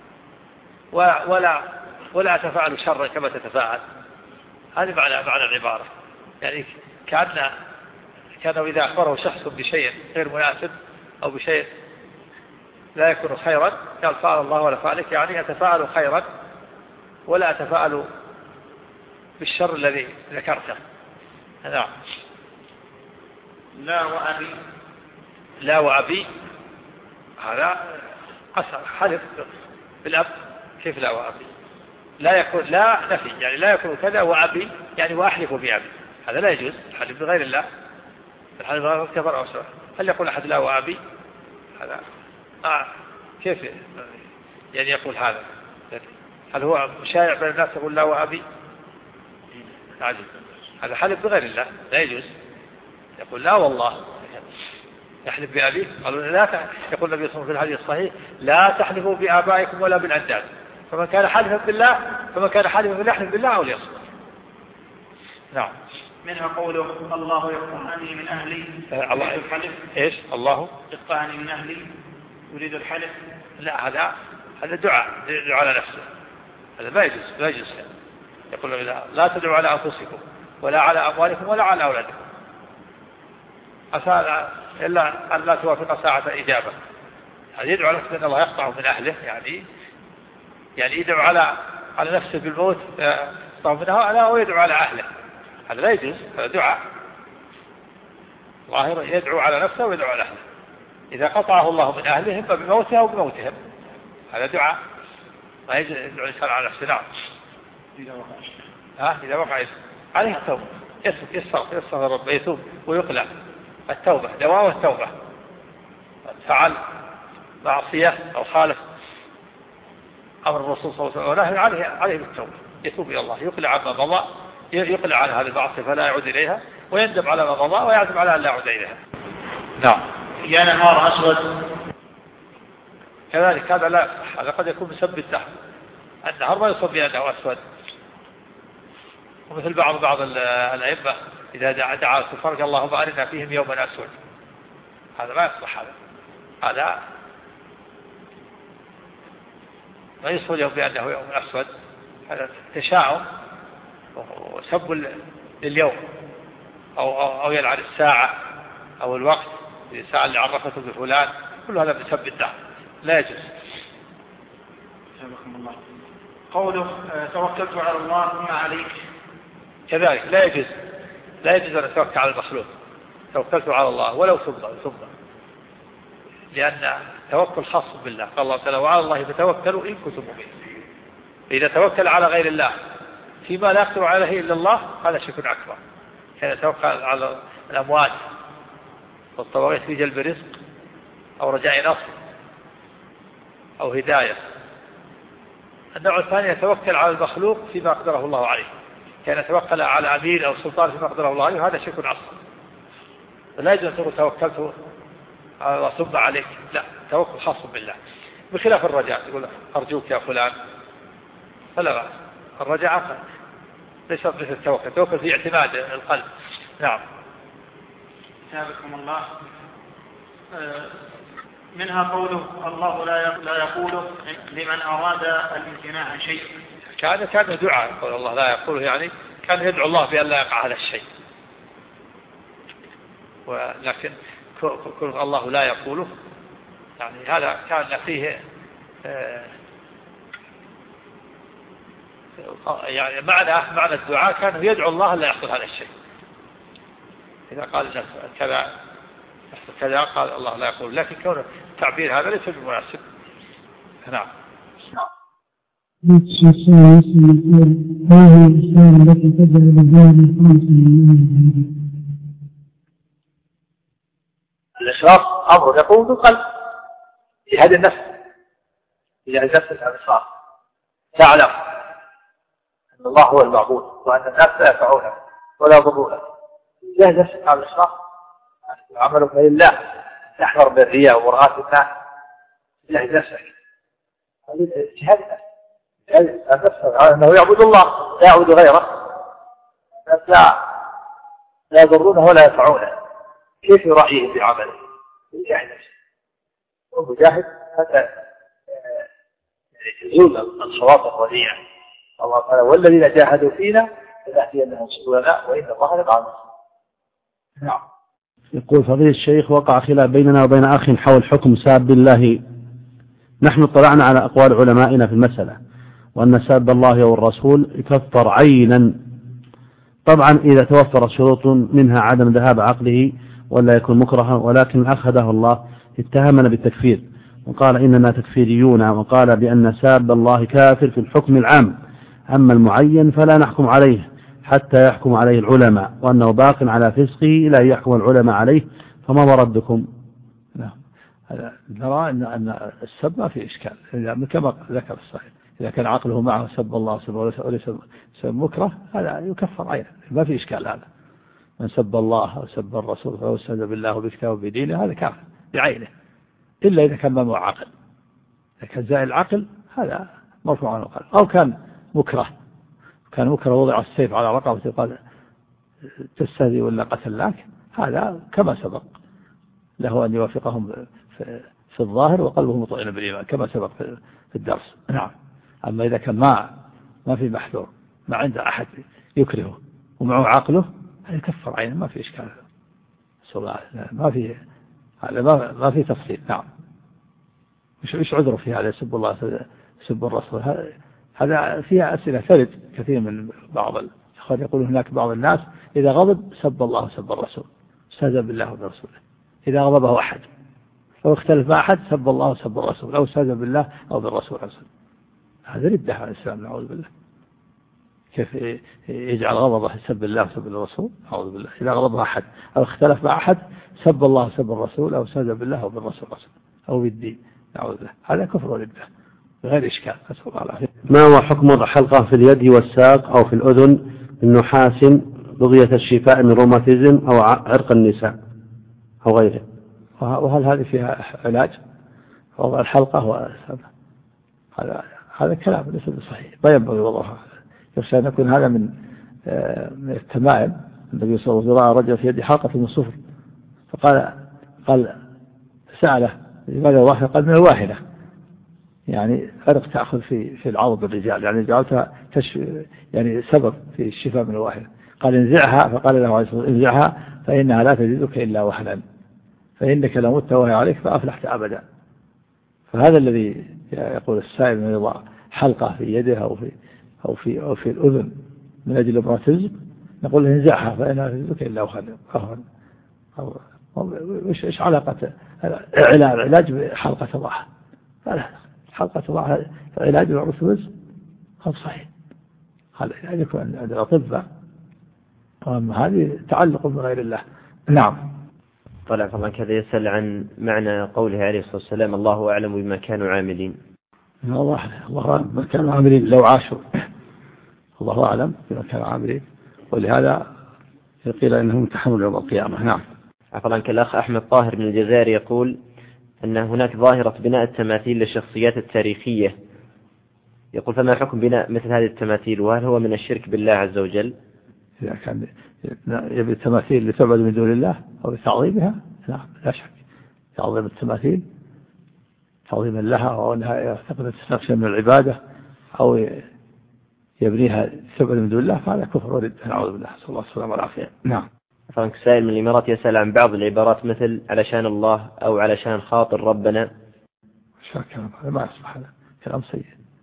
ولا أتفاعل شرا كما تتفاعل. هذه معنى العبارة، يعني كان إذا أخبره شخص بشيء غير مناسب أو بشيء لا يكون خيرا قال فعل الله ولا فعلك، يعني أتفاعل خيرا ولا أتفاعل بالشر الذي ذكرته. نعم. لا وأبي هذا قسم حلف بالأب. كيف لا وأبي؟ لا يكون لا نفي، يعني لا يكون كذا وأبي يعني وأحلف بأبي، هذا لا يجوز. الحلف بغير الله، الحلف بغير كفر أو سواء. هل يقول أحد لا وأبي؟ هذا كيف يعني يقول هذا؟ هل هو شائع بين الناس يقول لا وأبي؟ عجيب. هذا حلف بغير الله لا يجوز. يقول لا والله يحلف بأبيه. قالوا لا يقول النبي صلى الله عليه وسلم في الحديث الصحيح: لا تحلفوا بآبائكم ولا بالأنداد، فمن كان حالفا بالله يحلف بالله أو ليصمت. نعم. منها قوله: الله يقطعني من أهلي يريد الحلف. إيش الله يقطعني من أهلي يريد الحلف؟ لا، هذا دعاء على نفسه، هذا ما يجوز. يقول لا تدعوا على أنفسكم ولا على أموالكم ولا على أولادكم، عسى إلا أن لا توافق ساعة إجابة. يعني يدعو على نفسه أن الله يقطعه من أهله، يعني يدعو على نفسه بالموت يقطعه منها، لا هو يدعو على أهله، هذا لا يجوز، هذا دعاء. الله يدعو على نفسه ويدعو على أهله، إذا قطعه الله من أهله إما بموته أو بموتهم، هذا دعاء، ما يدعو الإنسان على نفسه. نعم. إذا وقع عليه التوبة، يستغفر ربه، يتوب ويقلع. التوبة دواء التوبة، فعل معصية أو خالف أمر الرسول صلى الله عليه وسلم عليه بالتوبة، يتوب إلى الله، يقلع عما مضى، يقلع عن هذه المعصية فلا يعود إليها، ويندم على ما مضى ويعزم على أن لا يعود إليها. نعم. يا نهار أسود كذلك هذا لا يصح، هذا قد يكون بسبب الدهر، النهار ما يصب بأنه أسود، ومثل بعض الأئمة إذا دعا الكفار اللهم أرنا فيهم يوما أسود، هذا ما يصح، هذا ما يصف اليوم بأنه يوم أسود، هذا تشاؤم وسب لليوم، أو يلعن الساعة أو الوقت، الساعة اللي عرفته بفلان، كل هذا بسب الدهر لا يجوز. الله. قوله توكلت على الله ثم عليك، كذلك لا يجوز أن أتوكل على المخلوق، توكلت على الله ولو ثم، لأن توكل خاص بالله، قال الله تعالى وعلى الله فتوكلوا إن كنتم مؤمنين. إذا توكل على غير الله فيما لا يقدر عليه إلا الله هذا شرك أكبر، كان يتوكل على الأموات والطواغيت في جلب رزق أو رجاء نصر أو هداية. النوع الثاني يتوكل على المخلوق فيما أقدره الله عليه، كان يتوكل على أمير أو سلطان فيما أقدره الله عليه، وهذا شرك أصغر. لا يجوز أن تقول توكلت على الله ثم عليك، لا، توكل خاص بالله، بخلاف الرجاء، يقول أرجوك يا فلان، فلا بأس. الرجاء ليس مثل التوكل في اعتماد القلب. نعم. سابقكم الله. منها قوله الله لا يقوله لمن أراد الامتناع عن شيء، كان دعاء، قول الله لا يقوله، يعني كان يدعو الله بأن لا يقع هذا الشيء، ولكن كل الله لا يقوله يعني هذا كان فيه يعني معنى الدعاء كان يدعو الله لا يحصل هذا الشيء. إذا قال الناس كذا قال الله لا يقول، لكن كون التعبير هذا ليس بمناسب. نعم. الإشراق أمر يقوم بالقلب في هذه النفس، إذا نفس الإشراق تعلم أن الله هو المعبود وأن الناس لا ينفعونه ولا يضرونه، إذا نفسك على الإشراق عملك لله، تحذر بالرياء ومرآة الناس، إذا نفسك هذه اجتهاد النفس على أنه يعبد الله لا يعبد غيره، لا يضرونه ولا ينفعونه، كيف يرأيه في عمله؟ يجاهد نفسه ومجاهد حتى يزول الصراط الرديع. الله قال والذين جاهدوا فينا لنهدينهم سبلنا وإن الله لمع المحسنين. نعم. يقول فضيلة الشيخ وقع خلاف بيننا وبين أخ حول حكم ساب الله. نحن اطلعنا على أقوال علمائنا في المسألة، وأن ساب الله والرسول يكفر عينا، طبعا إذا توفر شروط منها عدم ذهاب عقله ولا يكون مكرها، ولكن الأخ هداه الله اتهمنا بالتكفير وقال إننا تكفيريون، وقال بأن ساب الله كافر في الحكم العام، أما المعين فلا نحكم عليه حتى يحكم عليه العلماء، وأنه باق على فسقه إلى أن يحكم العلماء عليه، فما مردكم؟ نرى أن السب ما في إشكال، كما ذكر الصحيح، إذا كان عقله معه سب الله وليس مكره هذا يكفر عينه، ما في إشكال. هذا من سب الله أو سب الرسول فهو استهزأ بالله وبكتابه وبدينه، هذا كافر بعينه، إلا إذا كان ممنوع عقل. إذا كان زائل العقل هذا مرفوع عن القلب، أو كان مكره وضع السيف على رقبته وقال تستهزئ ولا قتلناك، هذا كما سبق له أن يوافقهم في الظاهر وقلبه مطمئن بالإيمان كما سبق في الدرس. نعم. أما إذا كان ما في محذور، ما عنده أحد يكرهه ومعه عقله يكفر عينه، ما في إشكال. ما في هذا ما في تفصيل. نعم. مش عذره في هذا يسب الله يسب الرسول؟ هذا فيها أسئلة ثلث كثير من بعض الإخوان يقول هناك بعض الناس إذا غضب سب الله وسب الرسول، استهزأ بالله وبرسوله. إذا غضبه أحد أو اختلف مع أحد سب الله وسب الرسول أو استهزأ بالله أو بالرسول. هذا ردة على الإسلام، نعوذ بالله. كيف يجعل غضبه يسب الله وسب الرسول؟ نعوذ بالله. إذا غضبه أحد أو اختلف مع أحد سب الله وسب الرسول أو استهزأ بالله أو بالرسول أو بالدين، نعوذ بالله. هذا كفر وردة غير إشكال. أسأل الله العافية. ما هو حكم الحلقة في اليد والساق أو في الأذن النحاس بغية الشفاء من روماتيزم أو عرق النساء أو غيره؟ وهل هذه فيها علاج؟ وضع الحلقة هذا كلام ليس بصحيح، لا ينبغي وضعها. يخشى أن يكون هذا من التمائم. النبي صلى الله عليه وسلم رأى رجل في يده حلقة من صفر فقال سأله لماذا واحدة؟ قال من الواحدة، يعني عرق تأخذ في العضد الرجال، يعني جعلتها يعني سبب في الشفاء من الواحدة. قال انزعها، فقال له عليه الصلاة والسلام انزعها فإنها لا تزيدك إلا وهنا، فإنك لمت وهي عليك فأفلحت أبدا. فهذا الذي يقول السائل من يضع حلقة في يده أو في الأذن من أجل الروماتيزم، نقول له انزعها فإنها لا تزيدك إلا وهنا. إيش علاقة العلاج بحلقة تضعها؟ حلقة تضعها علاج الروماتيزم هذا صحيح، هذا يعني يكون عند الأطباء، وأما هذه تعلق بغير الله. نعم. طلع طبعا كذا يسأل عن معنى قوله عليه الصلاة والسلام الله أعلم بما كانوا عاملين. الله أعلم بما كانوا عاملين لو عاشوا، الله أعلم بما كانوا عاملين، ولهذا قيل إنهم امتحنوا يوم القيامة. نعم. طبعا كالأخ أحمد طاهر من الجزائر يقول أن هناك ظاهرة بناء التماثيل للشخصيات التاريخية، يقول فما حكم بناء مثل هذه التماثيل، وهل هو من الشرك بالله عز وجل؟ إذا كان يبي التماثيل لتعبد من دون الله أو لتعظيمها، نعم لا شك. تعظيم التماثيل تعظيما لها أو أنها يعتقد تستخدم من العبادة أو يبنيها لتعبد من دون الله، فهذا كفر ورد، نعوذ بالله، صلى الله عليه وسلم والعافية. نعم. فرنك سائل من الإمارات يسأل عن بعض العبارات مثل علشان الله أو علشان خاطر ربنا. كلام هذا ما يصلح، هذا كلام سيء.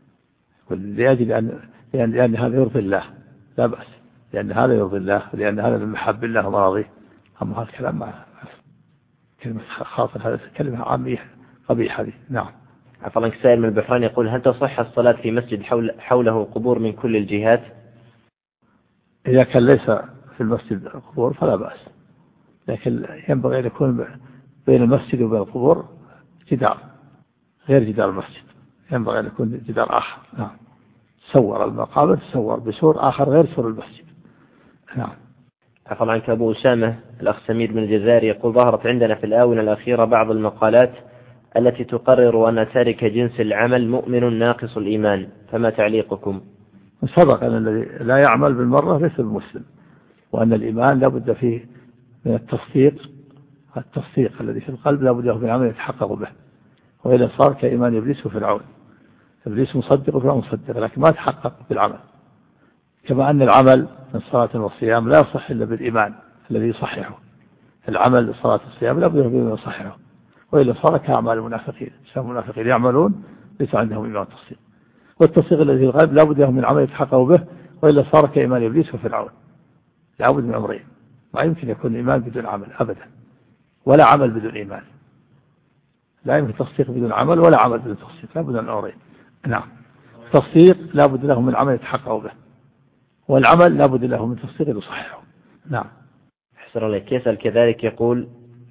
لأن هذا يرضي الله لا بأس، لأن هذا يرضي الله، لأن هذا من محب الله ومراضيه. أما هذا الكلام ما كلمة خاطر هذا كلمة عامية قبيحة هذه. نعم. فرنك سائل من البحرين يقول هل تصح الصلاة في مسجد حوله قبور من كل الجهات؟ إذا كان ليس في المسجد قبور فلا بأس، لكن ينبغي أن يكون بين المسجد وبين القبور جدار غير جدار المسجد، ينبغي أن يكون جدار آخر. نعم. صور المقابر تصور بسور آخر غير سور المسجد. نعم. عفوا عنك أبو أسامة الأخ سمير من الجزائر يقول ظهرت عندنا في الآونة الأخيرة بعض المقالات التي تقرر أن تارك جنس العمل مؤمن ناقص الإيمان، فما تعليقكم؟ صدق أن الذي لا يعمل بالمرة ليس بمسلم، وأن الإيمان لا بد فيه من التصديق الذي في القلب لا بد من العمل يتحقق به، وإذا صار كإيمان إبليس وفرعون. إبليس مصدق وفرعون مصدق لكن ما تحقق بالعمل، كما أن العمل من صلاة والصيام لا يصح إلا بالإيمان الذي يصححه. العمل لصلاة والصيام لا بد من يصححه، وإلا صار كأعمال المنافقين. المنافقين يعملون ليس عندهم إيمان تصديق، والتصديق الذي في القلب لا بد من عمل يتحقق به، وإلا صار كإيمان إبليس وفرعون. لا بد من أمرين، ما يمكن يكون الإيمان بدون عمل أبدا، ولا عمل بدون إيمان. لا يمكن تصديق بدون عمل ولا عمل بدون تصديق، لا بد من أمرين. نعم. تصديق لا بد له من عمل يتحقق به، والعمل لا بد له من تصديق يصححه. نعم. أحسن الله. يسأل كذلك يقول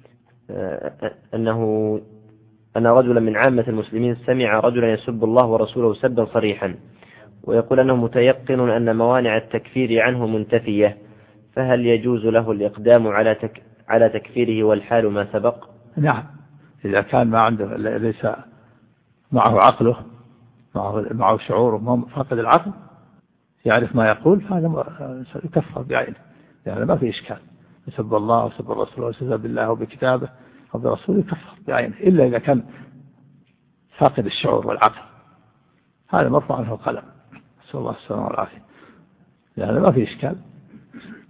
أن رجلا من عامة المسلمين سمع رجلا يسب الله ورسوله سبا صريحا، ويقول أنه متيقن أن موانع التكفير عنه منتفية، فهل يجوز له الإقدام على تكفيره والحال ما سبق؟ نعم. إذا كان ما عنده ليس معه عقله، معه شعوره، فاقد العقل، يعرف ما يقول، فهذا يكفر بعينه، يعني ما في إشكال. يسب الله وسب الرسول وسب بالله وبكتابه وبرسوله يكفر بعينه، إلا إذا كان فاقد الشعور والعقل، هذا مرفوع عنه القلم، نسأل الله السلامة والعافية، يعني ما في إشكال.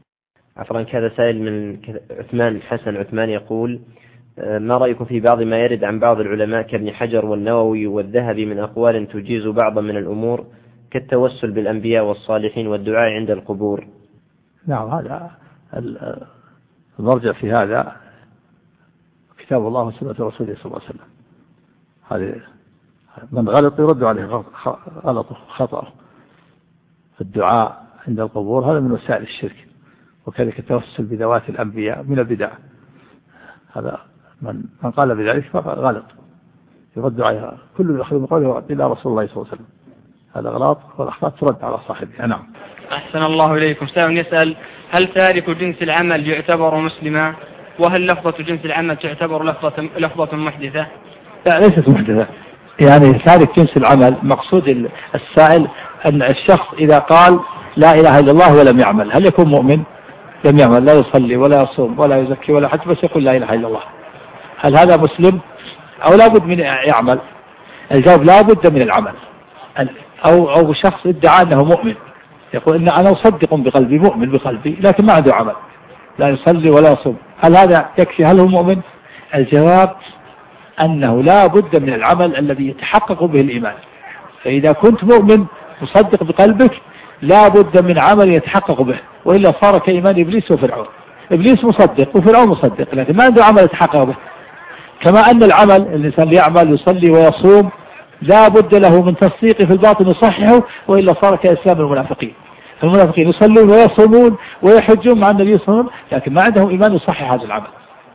عفوا كذا سائل من عثمان حسن عثمان يقول ما رأيكم في بعض ما يرد عن بعض العلماء كابن حجر والنووي والذهبي من أقوال تجيز بعضا من الأمور كالتوسل بالأنبياء والصالحين والدعاء عند القبور؟ نعم، هذا المرجع في هذا كتاب الله وسنة رسوله صلى الله عليه وسلم. هذا من غلط يرد عليه غلطه خطأه. الدعاء عند القبور هذا من وسائل الشرك، وكذلك التوسل بذوات الأنبياء من البدع. هذا من قال بذلك فغلط، يرد عليها كل يأخذ من قوله إلى رسول الله صلى الله عليه وسلم. هذا غلط، والأخطاء ترد على صاحبها. نعم. أحسن الله إليكم. سائل يسأل هل تارك جنس العمل يعتبر مسلما؟ وهل لفظة جنس العمل تعتبر لفظة محدثة؟ لا، ليست محدثة. يعني تارك جنس العمل مقصود السائل أن الشخص إذا قال لا إله إلا الله ولم يعمل هل يكون مؤمن؟ لم يعمل، لا يصلي ولا يصوم ولا يزكي ولا حج، بس يقول لا إله إلا الله، هل هذا مسلم أو لا بد من يعمل؟ الجواب لا بد من العمل. أو شخص ادعى أنه مؤمن يقول إن أنا أصدق بقلبي مؤمن بقلبي لكن ما عنده عمل، لا يصلي ولا يصوم، هل هذا يكفي؟ هل هو مؤمن؟ الجواب أنه لا بد من العمل الذي يتحقق به الإيمان. فإذا كنت مؤمن مصدق بقلبك لا بد من عمل يتحقق به، وإلا صار كإيمان إبليس وفرعون. إبليس مصدق وفرعون مصدق لكن ما عنده عمل يتحقق به. كما أن العمل الإنسان يعمل يصلي ويصوم لا بد له من تصديق في الباطن يصححه، وإلا صار كإسلام المنافقين. المنافقين يصلون ويصومون ويحجون مع النبي صلى الله عليه وسلم لكن ما عندهم إيمان يصحح هذا العمل.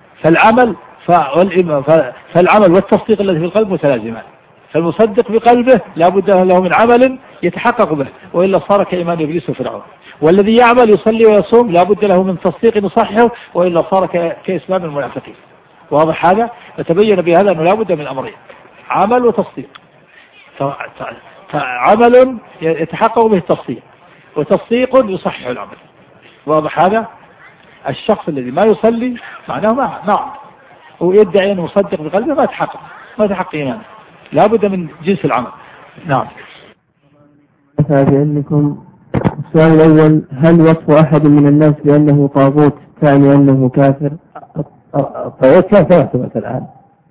فالعمل والتصديق الذي في القلب متلازمان. فالمصدق بقلبه لا بد له من عمل يتحقق به، وإلا صار كإيمان إبليس وفرعون. والذي يعمل يصلي ويصوم لا بد له من تصديق يصححه، وإلا صار كإسلام المنافقين. واضح هذا؟ فتبين بهذا أنه لا بد من أمرين، عمل وتصديق. عمل يتحقق به التصديق، وتصديق يصحح العمل. واضح هذا؟ الشخص الذي ما يصلي معناه ما ويدعي أنه مصدق بقلبه ما تحقق إيمانه، لا بد من جنس العمل. نعم. لكم السؤال الأول: هل وصف أحد من الناس بأنه طاغوت تعني أنه كافر؟ الطاغوت كافر الآن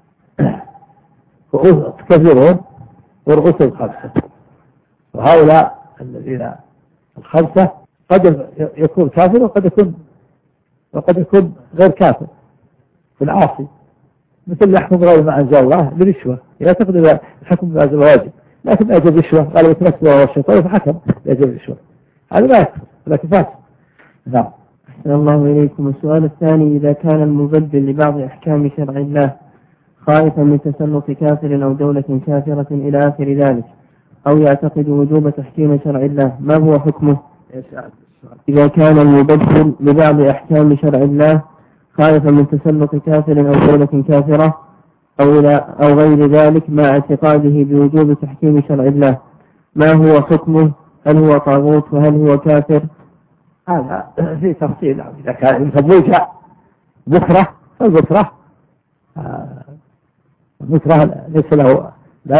كثيرون ورؤوس الخمسة، وهؤلاء الذين الخمسة قد يكون كافر وقد يكون غير كافر في العاصي، مثل يحكم غير ما أنزل الله برشوة، يعتقد إذا الحكم بهذا واجب لكن أجل رشوة غالبا نفسه وهو الشيطان فحكم يجب رشوة، هذا لا يكفر لكن فاسد. نعم. أحسن الله إليكم. السؤال الثاني: إذا كان المبدل لبعض أحكام شرع الله خائفا من تسلط كافر أو دولة كافرة إلى آخر ذلك، أو يعتقد وجوب تحكيم شرع الله، ما هو حكمه؟ إذا كان المبدل لبعض أحكام شرع الله خائفا من تسلط كافر أو دولة كافرة أو غير ذلك مع اعتقاده بوجوب تحكيم شرع الله، ما هو حكمه؟ هل هو طاغوت وهل هو كافر؟ هذا في تفصيل. إذا كان يسموه بكرة فالبكرة بكرة ليس له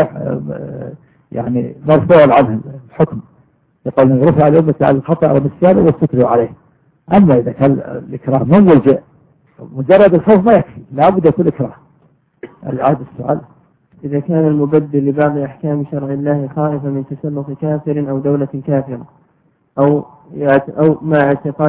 يعني مرفوع عنه الحكم، يقول أن رفع الأمة على الخطأ والنسيان والستر عليه. أما إذا كان الإكراه من ملجئ مجرد الخوف ما يكفي، لا بد يكون إكراه. العاد السؤال: إذا كان المبدل لبعض أحكام شرع الله خائفا من تسلط كافر أو دولة كافرة أو مع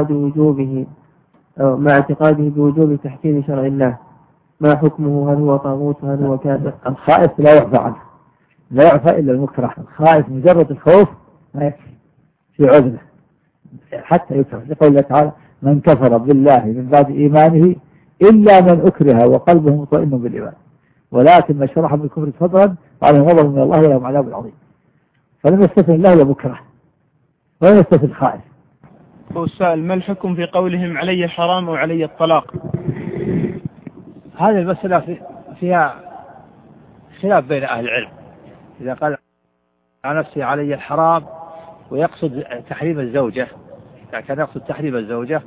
اعتقاده بوجوب تحكيم شرع الله، ما حكمه؟ هل هو طاغوت وهل هو كافر؟ الخائف لا يعفى عنه، لا يعفى إلا المكره. الخائف مجرد الخوف ما يكفي في عذره حتى يكره، يقول الله تعالى: من كفر بالله من بعد إيمانه إلا من أكره وقلبه مطمئن بالإيمان ولكن من شرح بالكفر صدرا فعليهم غضب من الله ولهم عذاب عظيم. فلم يستثن الله إلا مكره ولم يستثن خائف. هو السؤال: ما الحكم في قولهم علي الحرام وعلي الطلاق؟ هذه المسألة فيها خلاف بين أهل العلم. إذا قال على نفسه علي الحرام ويقصد تحريم الزوجة، إذا كان يقصد تحريم الزوجة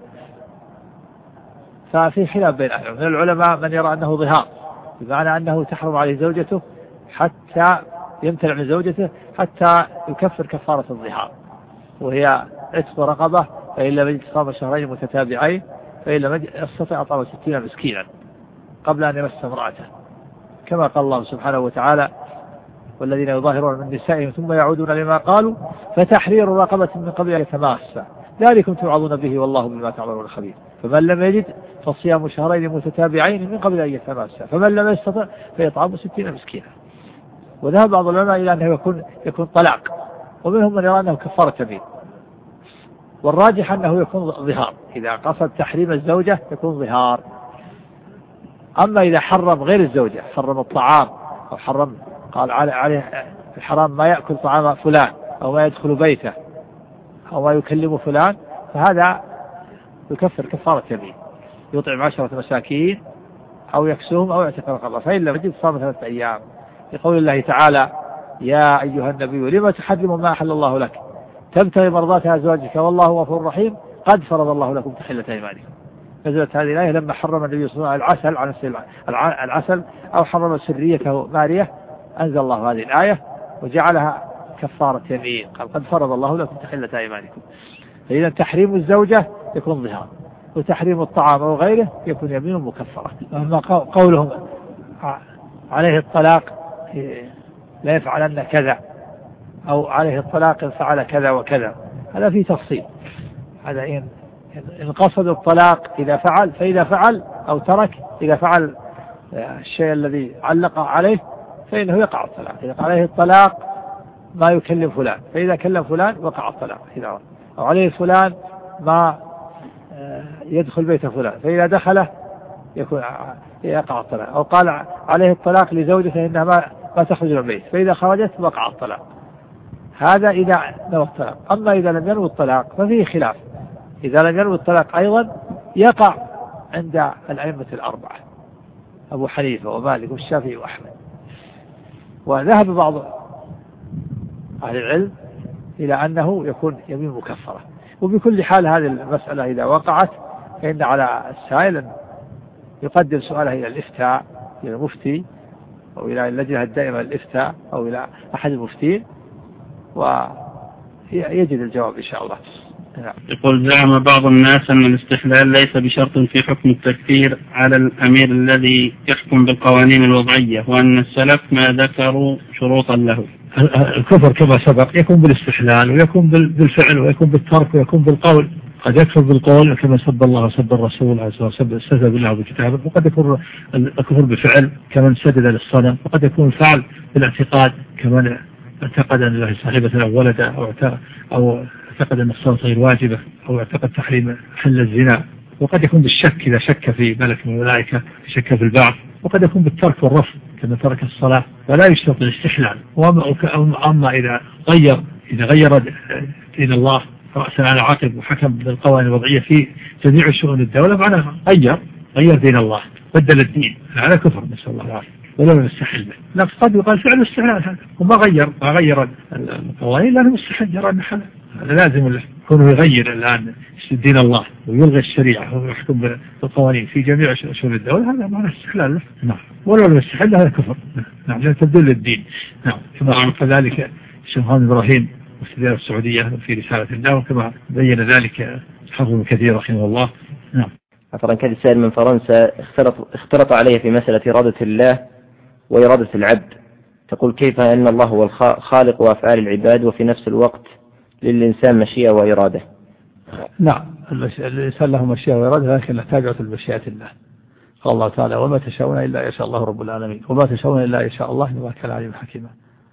ففي خلاف بين أهل العلم. من العلماء من يرى أنه ظهار، بمعنى أنه تحرم عليه زوجته حتى يمتنع من زوجته حتى يكفر كفارة الظهار، وهي عتق رقبة فإن لم يجد صام شهرين متتابعين، فإن لم يستطع أطعم 60 مسكينا قبل أن يمس امرأته، كما قال الله سبحانه وتعالى: والذين يظاهرون من نسائهم ثم يعودون لما قالوا فتحرير رقبة من قبل أن يتماسا ذلكم توعظون به والله بما تعملون خبير. فمن لم يجد فصيام شهرين متتابعين من قبل أن يتماسا، فمن لم يستطع فيطعم 60 مسكينا. وذهب بعض العلماء إلى أنه يكون طلاق، ومنهم من يرى أنه كفارة يمين، والراجح أنه يكون ظهار. إذا قصد تحريم الزوجة يكون ظهار. أما إذا حرم غير الزوجة، حرم الطعام أو حرم قال عليه الحرام ما يأكل طعام فلان أو ما يدخل بيته أو ما يكلم فلان، فهذا يكفر كفارة يمين، يطعم 10 مساكين أو يكسوهم أو يعتق رقبة، فإن لم يجد صام 3 أيام، لقول الله تعالى: يا أيها النبي لما تحرم ما أحل الله لك تبتغي مرضات أزواجك والله غفور رحيم قد فرض الله لكم تحلة أيمانكم. نزلت هذه الآية لما حرم النبي صلى الله عليه وسلم العسل عن العسل أو حرم سريته مارية، أنزل الله هذه الآية وجعلها كفارة يمين، قال: قد فرض الله لكم تحلة أيمانكم. فإذا تحريم الزوجة يكون ظهار، وتحريم الطعام أو غيره يكون يمين مكفرة. أما قولهم عليه الطلاق لا يفعلن كذا أو عليه الطلاق إن فعل كذا وكذا، هذا فيه تفصيل. هذا إن قصد الطلاق إذا فعل، فإذا فعل أو ترك، إذا فعل الشيء الذي علق عليه فإنه يقع الطلاق. إذا قال عليه الطلاق ما يكلم فلان، فإذا كلم فلان وقع الطلاق. إذا أو عليه فلان ما يدخل بيت فلان، فإذا دخله يقع الطلاق. أو قال عليه الطلاق لزوجته إنها ما تخرج من البيت، فإذا خرجت وقع الطلاق. هذا إذا نوى الطلاق. أما إذا لم ينوي الطلاق ففيه خلاف. إذا لم ينوي الطلاق أيضا يقع عند الأئمة الأربعة أبو حنيفة ومالك والشافعي وأحمد. وذهب بعض أهل العلم إلى أنه يكون يمين مكفرة. وبكل حال هذه المسألة إذا وقعت فإن على السائل أن يقدم سؤاله إلى الإفتاء، إلى المفتي أو إلى اللجنة الدائمة للإفتاء أو إلى أحد المفتين، ويجد الجواب إن شاء الله. يقول: زعم بعض الناس أن الاستحلال ليس بشرط في حكم التكفير على الأمير الذي يحكم بالقوانين الوضعية، وأن السلف ما ذكروا شروطا له. الكفر كما سبق يكون بالاستحلال ويكون بالفعل ويكون بالترك ويكون بالقول. قد يكفر بالقول كما سب الله وسب الرسول استهزأ بالله وبكتابه، وقد يكون الكفر بالفعل كمن سجد للصنم، وقد يكون الفعل بالاعتقاد كمن اعتقد أن الله صاحبة أو ولد أو اعتقد أن الصلاة غير واجبة، أو اعتقد تحريم حل الزنا. وقد يكون بالشك إذا شك في ملك من الملائكة، شك في البعث. وقد يكون بالترك والرفض كما ترك الصلاة، ولا يشترط الاستحلال. أما إذا غير دين الله رأسا على عقب وحكم بالقوانين الوضعية في جميع شؤون الدولة، معناه غير دين الله، بدل الدين، على كفر، نسأل الله العافية، ولو يستحل به. نفس قد يقال فعل الاستحلال هذا، وما غير القوانين لأنه مستحل، يرى أنه حلال. هذا لازم له كونه يغير الآن دين الله ويلغي الشريعة ويحكم بالقوانين في جميع شؤون الدولة، هذا معناه استحلال له. نعم. ولو يستحل هذا كفر. نعم، لأن تبديل للدين. نعم. كما كذلك الشيخ محمد إبراهيم مفتي السعودية في رسالة الله، وكما بين ذلك حافظ كثير رحمه الله. نعم. عفوا، كان السائل من فرنسا اختلط عليه في مسألة إرادة الله وإرادة العبد. تقول: كيف أن الله هو الخالق وأفعال العباد وفي نفس الوقت للإنسان مشيئة وإرادة؟ نعم، الإنسان له مشيئة وإرادة، لكن لا تابعة لمشيئة الله. قال الله تعالى: وما تشاءون إلا يشاء الله رب العالمين، وما تشاءون إلا يشاء الله إنه كان عليما حكيما.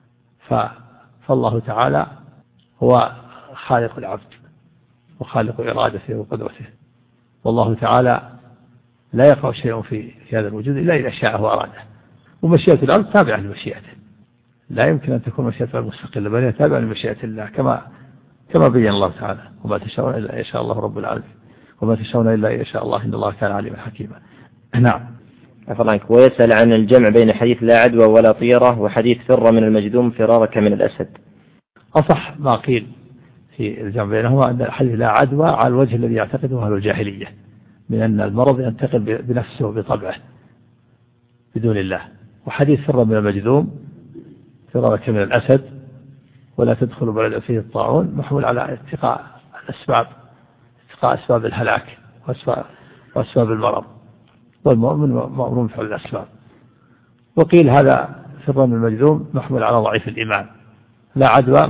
فالله تعالى هو خالق العبد وخالق إرادته وقدرته، والله تعالى لا يقع شيء في هذا الوجود إلا إذا شاءه وأراده. ومشيئة العبد تابعة لمشيئته، لا يمكن أن تكون مشيئة العبد مستقلة، بل هي تابعة لمشيئة الله كما بين الله تعالى: وما تشاءون إلا يشاء الله رب العالمين، وما تشاءون إلا يشاء الله إن الله كان عليما حكيما. نعم. ويسأل عن الجمع بين حديث لا عدوى ولا طيرة وحديث فر من المجذوم فرارك من الأسد. أصح ما قيل في الجمع بينهما أن الحديث لا عدوى على الوجه الذي يعتقده أهل الجاهلية، من أن المرض ينتقل بنفسه وبطبعه بدون الله. وحديث فر من المجذوم فرارك من الأسد ولا تدخل بلد فيه الطاعون محمول على اتقاء الأسباب إخطاء أسباب الهلاك وأسباب المرض، والمؤمن مأمور بفعل الأسباب. وقيل هذا في الرمي المجذوم محمل على ضعيف الإيمان، لا عدوى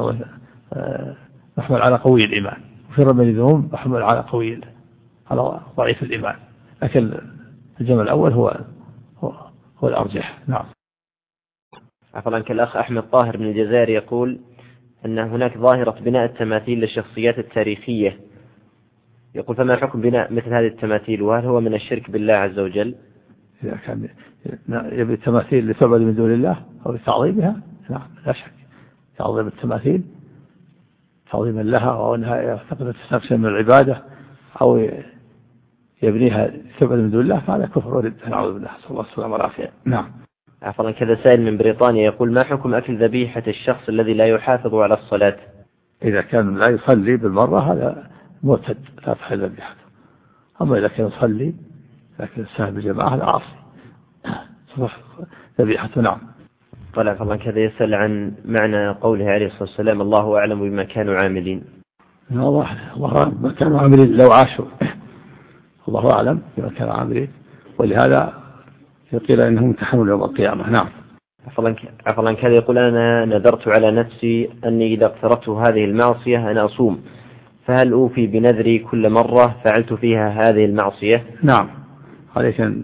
محمل على قوي الإيمان، وفي الرمي المجذوم محمل على على ضعيف الإيمان، لكن الجمع الأول هو الأرجح. نعم. عفوا عنك الأخ أحمد طاهر من الجزائر يقول أن هناك ظاهرة بناء التماثيل للشخصيات التاريخية، يقول فما حكم بناء مثل هذه التماثيل، وهل هو من الشرك بالله عز وجل؟ إذا كان يبي التماثيل لتعبد من دون الله أو لتعظيمها، نعم لا شك، تعظيم التماثيل تعظيما لها، أو أنها يعتقد تستخدم من العبادة أو يبنيها لتعبد من دون الله، فهذا كفر ورد، نعوذ بالله، صلى الله عليه وسلم والعافية. نعم. عفوا كذا سائل من بريطانيا يقول ما حكم أكل ذبيحة الشخص الذي لا يحافظ على الصلاة؟ إذا كان لا يصلي بالمرة هذا مرتد، لا تحل ذبيحته. أما إذا كان يصلي لكن السهل بالجماعة هذا عاصي، صح ذبيحته. نعم. طلع فالله كذا يسأل عن معنى قوله عليه الصلاة والسلام الله أعلم بما كانوا عاملين. الله أعلم ما كانوا عاملين لو عاشوا، الله أعلم بما كانوا عاملين، ولهذا يقول إنهم امتحنوا يوم القيامة. نعم. عفوا كذا يقول أنا نذرت على نفسي أني إذا اقترفت هذه المعصية أنا أصوم، فهل أوفي بنذري كل مرة فعلت فيها هذه المعصية؟ نعم، عليك أن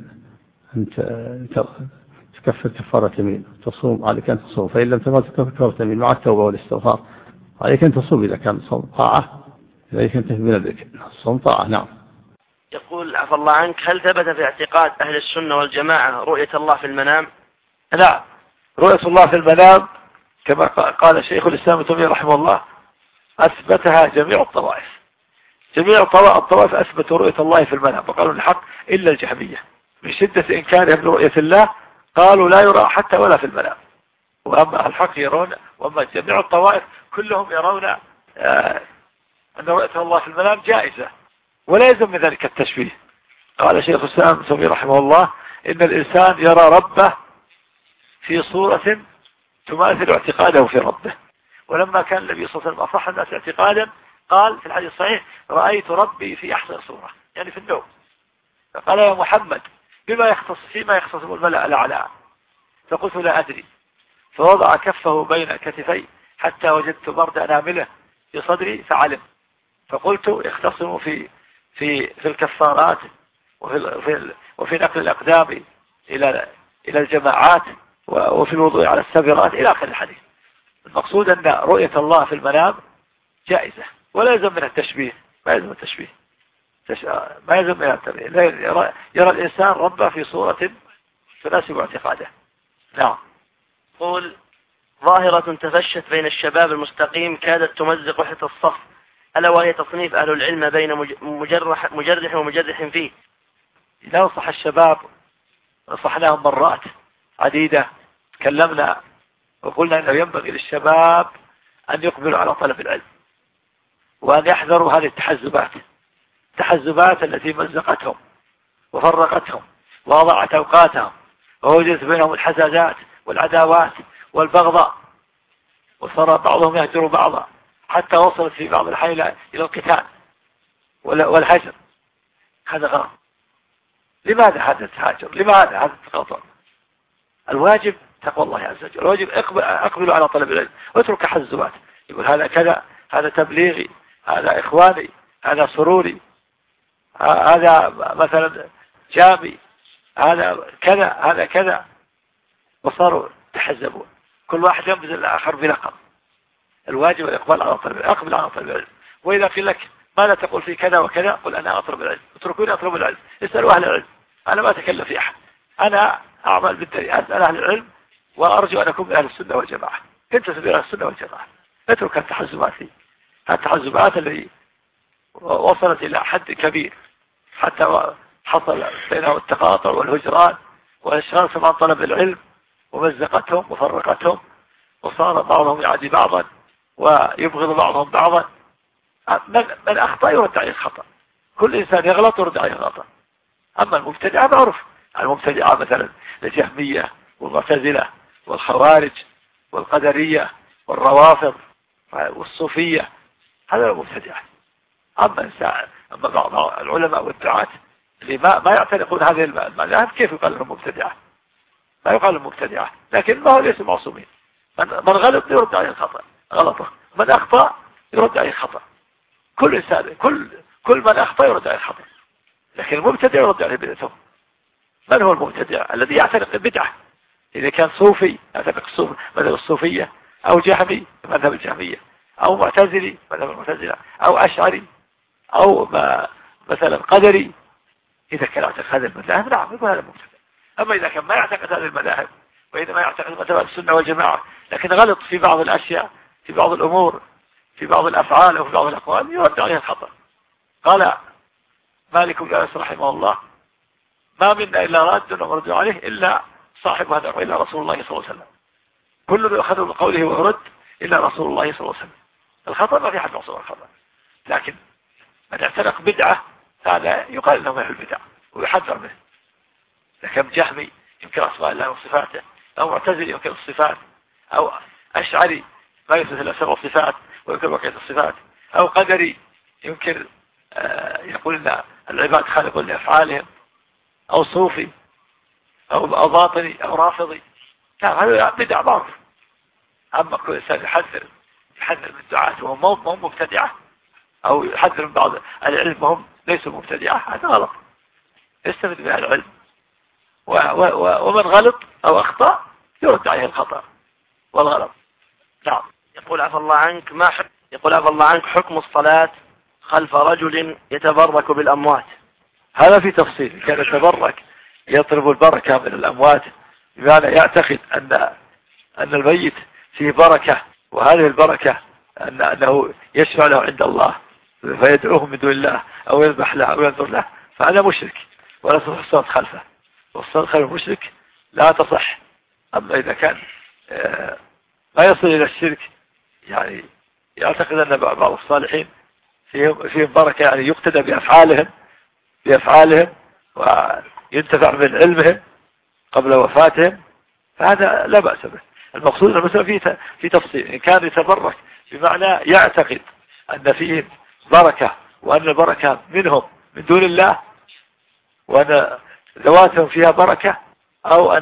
تكفر كفارة يمين، تصوم، عليك أن تصوم، فإن لم تفعل تكفر كفارة يمين مع التوبة والاستغفار، عليك أن تصوم إذا كان صوم طاعة، إذا كنت في بنذرك صوم طاعة. نعم. يقول عفى الله عنك هل ثبت في اعتقاد أهل السنة والجماعة رؤية الله في المنام؟ نعم، رؤية الله في المنام كما قال شيخ الإسلام ابن تيمية رحمه الله أثبتها جميع الطوائف، جميع الطوائف أثبتوا رؤية الله في المنام وقالوا الحق إلا الجهمية من شدة إنكارهم لرؤية الله قالوا لا يرى حتى ولا في المنام، وأما الحق يرون، وأما جميع الطوائف كلهم يرون أن رؤية الله في المنام جائزة ولا يلزم من ذلك التشبيه. قال شيخ الإسلام ابن تيمية رحمه الله إن الإنسان يرى ربه في صورة تماثل اعتقاده في ربه، ولما كان النبي صلى الله عليه وسلم أصح الناس اعتقادا قال في الحديث الصحيح رأيت ربي في أحسن صورة، يعني في النوم، فقال يا محمد فيما يختصم الملأ الأعلى، فقلت لا أدري، فوضع كفه بين كتفي حتى وجدت برد أنامله في صدري فعلم، فقلت يختصم في الكفارات وفي نقل الأقدام إلى الجماعات وفي الوضوء على السبرات إلى آخر الحديث. المقصود أن رؤية الله في المنام جائزة ولا يلزم منها التشبيه، ما يلزم التشبيه، ما يلزم منها التشبيه، يرى الإنسان ربه في صورة تناسب اعتقاده. نعم. قول ظاهرة تفشت بين الشباب المستقيم كادت تمزق وحدة الصف، ألا وهي تصنيف أهل العلم بين مجرح ومجرح فيه. إذا نصح الشباب نصحناهم مرات عديدة، تكلمنا وقلنا أنه ينبغي للشباب أن يقبلوا على طلب العلم وأن يحذروا هذه التحزبات التي مزقتهم وفرقتهم وأضاعت أوقاتهم ووجدت بينهم الحسادات والعداوات والبغضاء، وصار بعضهم يهجر بعضا حتى وصلت في بعض الأحيان إلى القتال والهجر. هذا غلط. لماذا هذا التهاجر؟ لماذا هذا التقاطع؟ الواجب تقوى الله عز وجل، الواجب أقبلوا على طلب العلم واترك حزبات، يقول هذا كذا، هذا تبليغي، هذا إخواني، هذا سروري، هذا مثلا جامي، هذا كذا، هذا كذا، وصاروا تحزبون، كل واحد ينبذل الآخر بلقب. الواجب الإقبال على طلب العلم، أقبل على طلب العلم. وإذا قيل لك ماذا تقول في كذا وكذا، قل أنا أطلب العلم، اتركوني أطلب العلم، اسألوا أهل العلم، أنا ما أتكلم في أحد، أنا أعمل بالدليل، أسأل أهل العلم وأرجو أن أكون من أهل السنة والجماعة، أنت سبيل أهل السنة والجماعة، اترك التحزبات التي وصلت إلى حد كبير حتى حصل بينهم التقاطع والهجران والإشغال عن طلب العلم ومزقتهم وفرقتهم، وصار بعضهم يعادي بعضا ويبغض بعضهم بعضا. من أخطأ يرد عليه الخطأ، كل إنسان يغلط يرد عليه الخطأ. أما المبتدعة معروف، المبتدعة مثلا الجهمية والمعتزلة والخوارج والقدرية والروافض والصوفية، هذا المبتدعة. أما أما بعض العلماء والدعاة اللي ما يعتنقون هذه المذاهب كيف يقال لهم مبتدعة؟ ما يقال لهم مبتدعة، لكن ما هو ليس معصومين. من غلط يرد عليه الخطأ غلطه، من أخطأ يرد عليه الخطأ. كل إنسان كل من أخطأ يرد عليه الخطأ، لكن المبتدع يرد عليه بدعته. من هو المبتدع؟ الذي يعتنق البدعة. إذا كان صوفي يعتنق مذهب الصوفية، أو جهمي مذهب الجهمية، أو معتزلي مذهب المعتزلة، أو أشعري، أو مثلا قدري، إذا كان يعتقد هذه المذاهب نعم يكون هذا مبتدع. أما إذا كان ما يعتقد هذه المذاهب، وإذا ما يعتقد مذهب السنة والجماعة، لكن غلط في بعض الأشياء، في بعض الأمور، في بعض الأفعال أو في بعض الأقوال، يرد عليه الخطأ. قال مالك بن أنس رحمه الله: ما منا إلا راد ونرد عليه إلا صاحب هذا، إلا رسول الله صلى الله عليه وسلم. كل يأخذ بقوله ويرد إلا رسول الله صلى الله عليه وسلم. الخطأ ما في حد معصوم الخطأ، لكن من اعتنق بدعة هذا يقال انه من البدع ويحذر منه. لكن جهمي يمكن أسماء الله وصفاته، أو معتزلي يمكن الصفات، أو أشعري ما يثبت الأسماء والصفات ويمكن بقية الصفات، أو قدري يمكن يقول ان العباد خالقون لأفعالهم، أو صوفي، أو باطني، أو رافضي. هذا بدع معروف. أما كل إنسان يحذر من دعاته وهم مبتدعة، أو يحذر من بعض العلم وهم ليسوا مبتدعة، هذا غلط. يستفيد من العلم، ومن غلط أو أخطأ يرد عليه الخطأ والغلط. نعم. يقول عفى الله عنك حكم الصلاة خلف رجل يتبرك بالأموات. هذا في تفصيل. كان يتبرك يطلب البركة من الأموات، بمعنى يعتقد أن الميت فيه بركة، وهذه البركة أنه يشفع له عند الله فيدعوه من دون الله، أو يذبح له أو ينظر له، فهذا مشرك ولا تصح الصلاة خلفه. والصلاة خلف المشرك لا تصح. أما إذا كان ما يصل إلى الشرك، يعني يعتقد أن بعض الصالحين فيهم بركة، يعني يقتدى بأفعالهم وينتفع من علمهم قبل وفاتهم، فهذا لا بأس به. المقصود المسألة في تفصيل. إن كان يتبرك بمعنى يعتقد أن فيهم بركة، وأن البركة منهم من دون الله، وأن ذواتهم فيها بركة، أو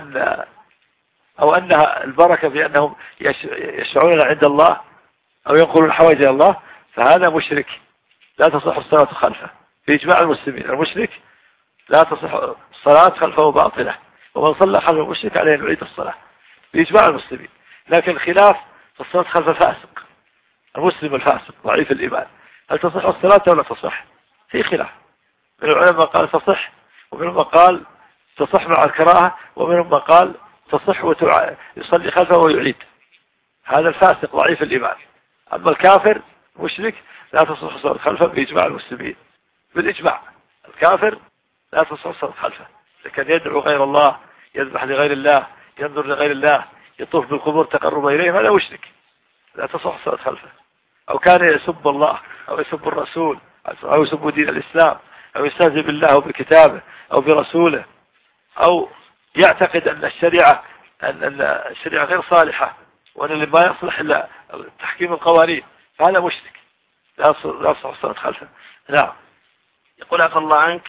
أنها البركة بأنهم يشفعون عند الله أو ينقلون الحوائج إلى الله، فهذا مشرك لا تصح الصلاة خلفه في إجماع المسلمين. المشرك لا تصح الصلاة خلفه باطلة، ومن صلى خلف المشرك عليه أن يعيد الصلاة بإجماع المسلمين. لكن الخلاف في الصلاة خلف الفاسق، المسلم الفاسق ضعيف الإيمان، هل تصح الصلاة ولا تصح؟ في خلاف. من العلماء قال تصح، ومنهم من قال تصح مع الكراهة، ومنهم من قال تصح ويصلي خلفه ويعيد. هذا الفاسق ضعيف الإيمان. أما الكافر مشرك لا تصح الصلاة خلفه بإجماع المسلمين، بالإجماع. الكافر لا تصح الصلاة خلفه، لكن يدعو غير الله، يذبح لغير الله، ينظر لغير الله، يطوف بالقبور تقرب إليهم، هذا مشرك لا تصح الصلاة خلفه. أو كان يسب الله أو يسب الرسول أو يسب دين الإسلام، أو يستهزئ بالله وبكتابه أو برسوله، أو يعتقد أن الشريعة غير صالحة، وأن اللي ما يصلح إلا تحكيم القوانين، فهذا مشرك لا يصح الصلاة خلفه. نعم. يقول عفى الله عنك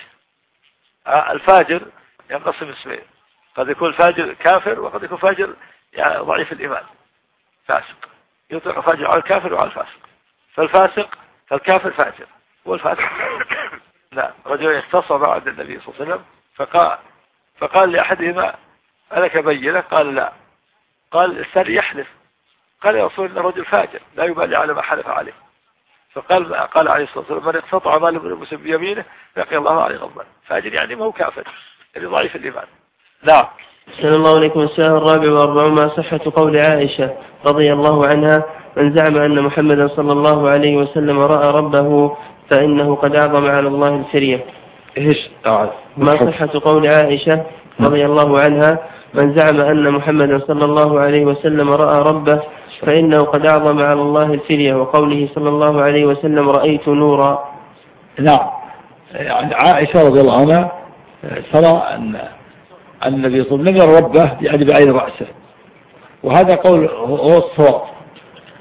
الفاجر ينقسم اسمين، قد يكون الفاجر كافر، وقد يكون فاجر يعني ضعيف الإيمان فاسق. يطلق فاجر على الكافر وعلى الفاسق. فالكافر فاجر والفاسق لا. رجل اختصم عند النبي صلى الله عليه وسلم فقال لأحدهما ألك بينة؟ قال لا. قال الثاني يحلف، قال يا رسول الله الرجل فاجر لا يبالي على ما حلف عليه. قال عليه الصلاة والسلام من اقتطع مال المسلم بيمينه لقي الله عليه غضبان. فاجر يعني ما هو كافر، يعني ضعيف الإيمان. لا. أحسن الله عليكم. السؤال 44 ما صحة قول عائشة رضي الله عنها من زعم أن محمدا صلى الله عليه وسلم رأى ربه فإنه قد أعظم على الله الفرية. إيش؟ ما صحة قول عائشة رضي الله عنها من زعم أن محمدا صلى الله عليه وسلم رأى ربه فإنه قد أعظم على الله الفرية، وقوله صلى الله عليه وسلم رأيت نورا. نعم. يعني عائشة رضي الله عنها ترى أن النبي صلى الله عليه وسلم ربه يعني بعين رأسه، وهذا قول هو الصواب.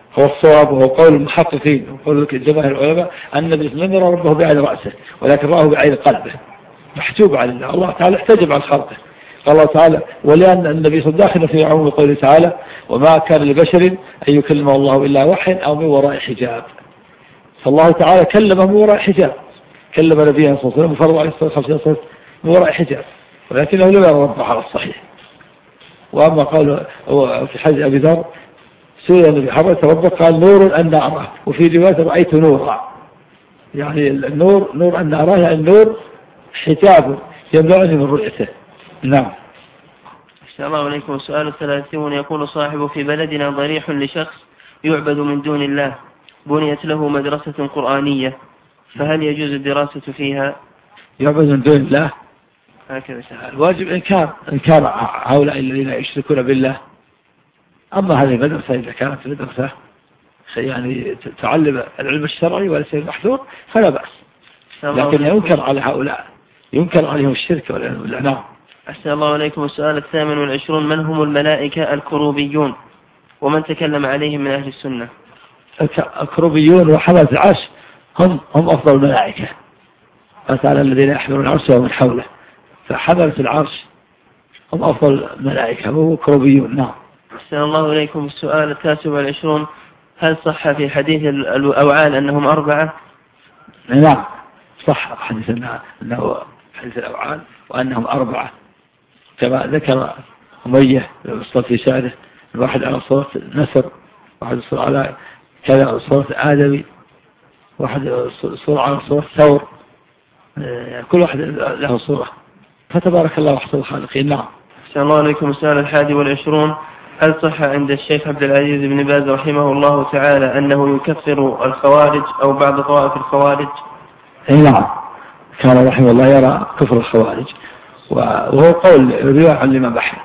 هو الصواب وهو قول المحققين وقول جماهير العلماء أن النبي لم يرى ربه بعين رأسه ولكن رآه بعين قلبه، محجوب عن الله. الله تعالى احتجب عن خلقه. قال الله تعالى: ولأن النبي صلى الله عليه وسلم داخل في عموم قوله تعالى: وما كان لبشر أن يكلمه الله إلا وحي أو من وراء حجاب. فالله تعالى كلمه من وراء حجاب، كلم نبيه صلى الله عليه وسلم وفرض عليه الصلاة والسلام من وراء حجاب، ولكنه لم يرى ربه على الصحيح. وأما قال في حديث أبي ذر سئل النبي: حرأت ربك؟ قال: نور أن أراه. وفي رواية: رأيت نورا. يعني النور نور أن أراه، يعني النور حجاب يمنعني من رؤيته. نعم. أحسن الله إليكم. السؤال 30 يقول صاحب: في بلدنا ضريح لشخص يعبد من دون الله، بنيت له مدرسة قرآنية، فهل يجوز الدراسة فيها؟ يعبد من دون الله؟ هكذا الواجب إنكار هؤلاء الذين يشركون بالله. أما هذه المدرسة إذا كانت مدرسة يعني تعلم العلم الشرعي وليس المحذور فلا بأس، لكن ينكر على هؤلاء، ينكر عليهم الشرك والعلم. نعم. أحسن الله إليكم. السؤال 28 من هم الملائكة الكروبيون ومن تكلم عليهم من أهل السنة؟ الكروبيون وحملة العرش هم أفضل الملائكة، فتعالى الذين يحملون العرش ومن حوله، فحملة العرش هم أفضل الملائكة وهم كروبيون. نعم. أحسن الله إليكم. السؤال 29 هل صح في حديث الأوعال أنهم 4؟ نعم صح حديث أنه حديث الأوعال وأنهم 4 كما ذكر أمية بالصوت في شعره: الواحد على صورة نسر، واحد صورة على كذا صورة آدمي، واحد صورة على صورة ثور، كل واحد له صورة، فتبارك الله أحسن الخالقين. نعم. أحسن الله عليكم. السؤال 21 هل صح عند الشيخ عبد العزيز بن باز رحمه الله تعالى أنه يكفر الخوارج أو بعض طوائف الخوارج؟ نعم، كان رحمه الله يرى كفر الخوارج، وهو قول رواية عن الإمام أحمد.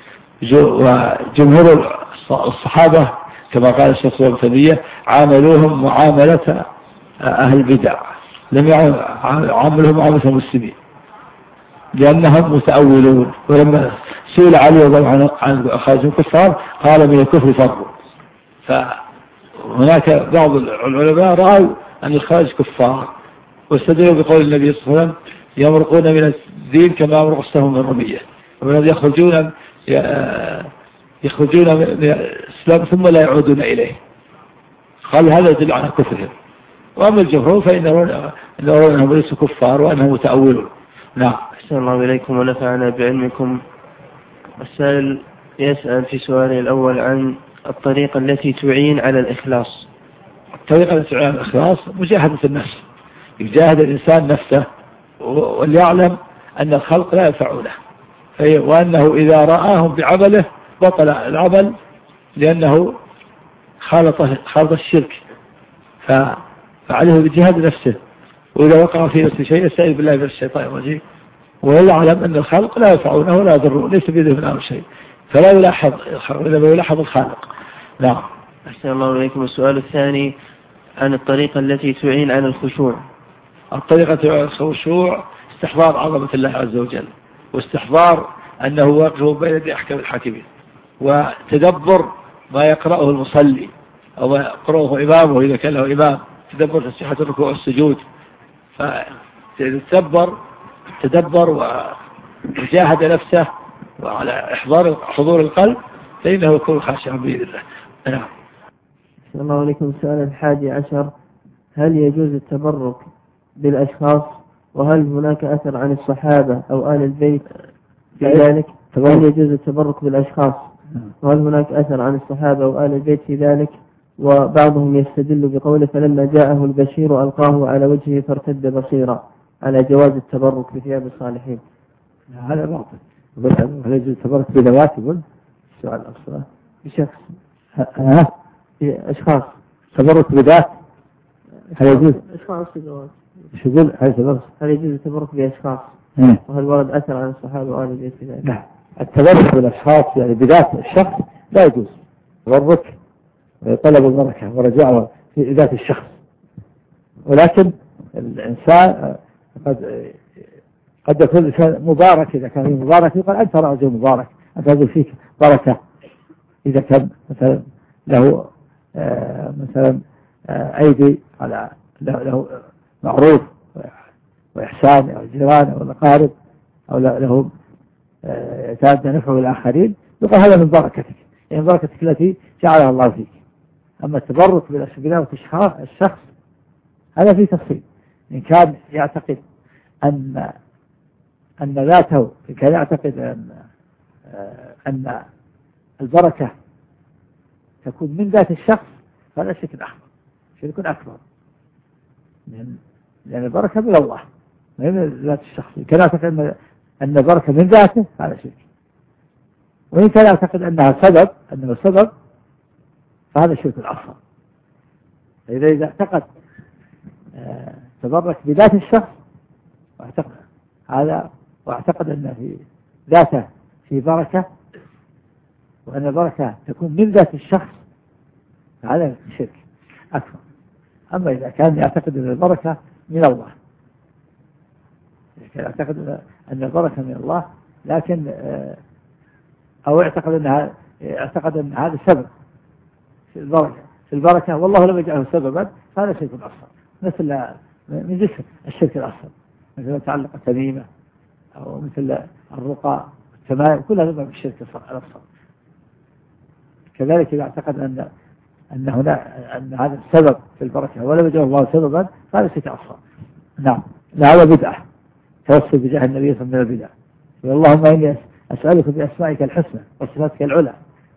وجمهور الصحابة كما قال الشيخ ابن تيمية عاملوهم معاملة أهل البدع، لم يعاملهم معاملة المسلمين لأنهم متأولون. ولما سئل علي رضي الله عن خارج الكفار قال: من الكفر فروا. فهناك بعض العلماء رأوا أن الخارج كفار واستدلوا بقول النبي صلى الله عليه وسلم: يمرقون من الدين كما يمرق السهم من الرمية، ومن يخرجون من الإسلام ثم لا يعودون إليه. قال هذا يدل على كفرهم. وأما الجمهور فإنهم أنهم ليسوا كفار وأنهم متأولون. نعم. أحسن الله إليكم ونفعنا بعلمكم. السائل يسأل في سؤاله الأول عن الطريقة التي تعين على الإخلاص. الطريقة التي تعين على الإخلاص مجاهدة النفس، يجاهد الإنسان نفسه وليعلم أن الخلق لا ينفعونه، وأنه إذا رآهم بعمله بطل العمل لأنه خالط الشرك، فعليه بجهاد نفسه. وإذا وقع في نفسه شيء يستعيذ بالله من الشيطان الرجيم، ويعلم أن الخلق لا ينفعونه ولا يضرونه، ليس بيده من أمر شيء، فلا يلاحظ الخلق إنما يلاحظ الخالق. نعم. أحسن الله إليكم. السؤال الثاني عن الطريقة التي تعين على الخشوع. الطريقة على الخشوع استحضار عظمة الله عز وجل، واستحضار أنه واقف بين يدي أحكام الحاكمين، وتدبر ما يقرأه المصلي أو ما يقرأه إمامه إذا كان له إمام، تدبر تسبيحة الركوع والسجود، فتدبر وجاهد نفسه وعلى إحضار حضور القلب فإنه يكون خاشعا بإذن الله. نعم. السلام الله عليكم. السؤال 11 هل يجوز التبرك بالأشخاص، وهل هناك أثر عن الصحابة أو آل البيت في ذلك؟ هل يجوز التبرك بالأشخاص، وهل هناك أثر عن الصحابة أو آل البيت في ذلك؟ وبعضهم يستدل بقوله: فلما جاءه البشير ألقاه على وجهه فارتد بصيرا، على جواز التبرك بثياب الصالحين. هذا باطل. هل يجوز التبرك بذوات؟ يقول السؤال أصلا بشخص أشخاص تبرك بذات هل يجوز؟ أشخاص بذوات. إيش يقول؟ هل يجوز التبرك بأشخاص؟ وهل ورد أثر عن الصحابة وآل البيت في ذلك؟ نعم. التبرك بالأشخاص يعني بذات الشخص لا يجوز. تبرك طلب البركة ورجاء في ذات الشخص، ولكن الإنسان قد يكون الإنسان مبارك. إذا كان مبارك يقال أنت رجل مبارك، أنت رجل فيك بركة. إذا كان مثلا له مثلا أيدي على له معروف وإحسان أو جيران أو الأقارب أو له يتعدى نفعه للآخرين، يقول هذا من بركتك، يعني بركتك التي جعلها الله فيك. أما التبرك بنعمة الشخص هذا فيه تفصيل. إن كان يعتقد أن ذاته، إن كان يعتقد أن البركة تكون من ذات الشخص فهذا شرك أحمر، شرك أكبر، لأن البركة من الله ما هي من ذات الشخص. إن كان يعتقد أن البركة من ذاته هذا شرك، وإن كان يعتقد أنه سبب فهذا شرك أصغر. إذا اعتقد تبرك بذات الشخص واعتقد أن في ذاته في بركة، وأن البركة تكون من ذات الشخص هذا شرك أكبر. أما إذا كان يعتقد أن البركة من الله، كان يعتقد أن البركة من الله لكن أو اعتقد أن هذا سبب في البركة والله لم يجعله سببا فهذا شرك أصغر، مثل من جسم الشرك الأصغر، مثل تعلق التميمة أو مثل الرقى والتمائم، كلها نوع من الشرك الأصغر. كذلك إذا اعتقد أن هذا السبب في البركة ولم يجعله الله سببا فهذا شرك أصغر. نعم، هذا بدعة، توسل بجاه النبي صلى الله عليه وسلم من البدع. اللهم إني أسألك بأسمائك الحسنى وصفاتك العلى.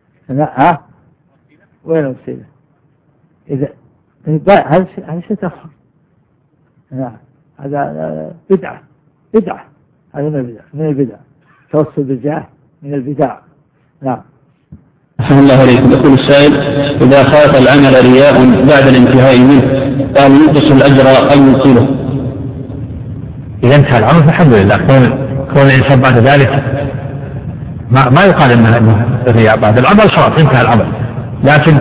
وين الوسيلة؟ إذا هذا شيء أصغر. نعم، هذا بدعة، هذا من البدع، توسل بالجاه من البدع. نعم. أحسن الله عليكم. يقول السائل: إذا خاف العمل رياء بعد الانتهاء منه قال ينقص الأجر أو يبطله؟ إذا انتهى العمل فالحمد لله. كون الإنسان بعد ذلك ما يقال إنه الرياء بعد العمل، خلاص انتهى العمل. لكن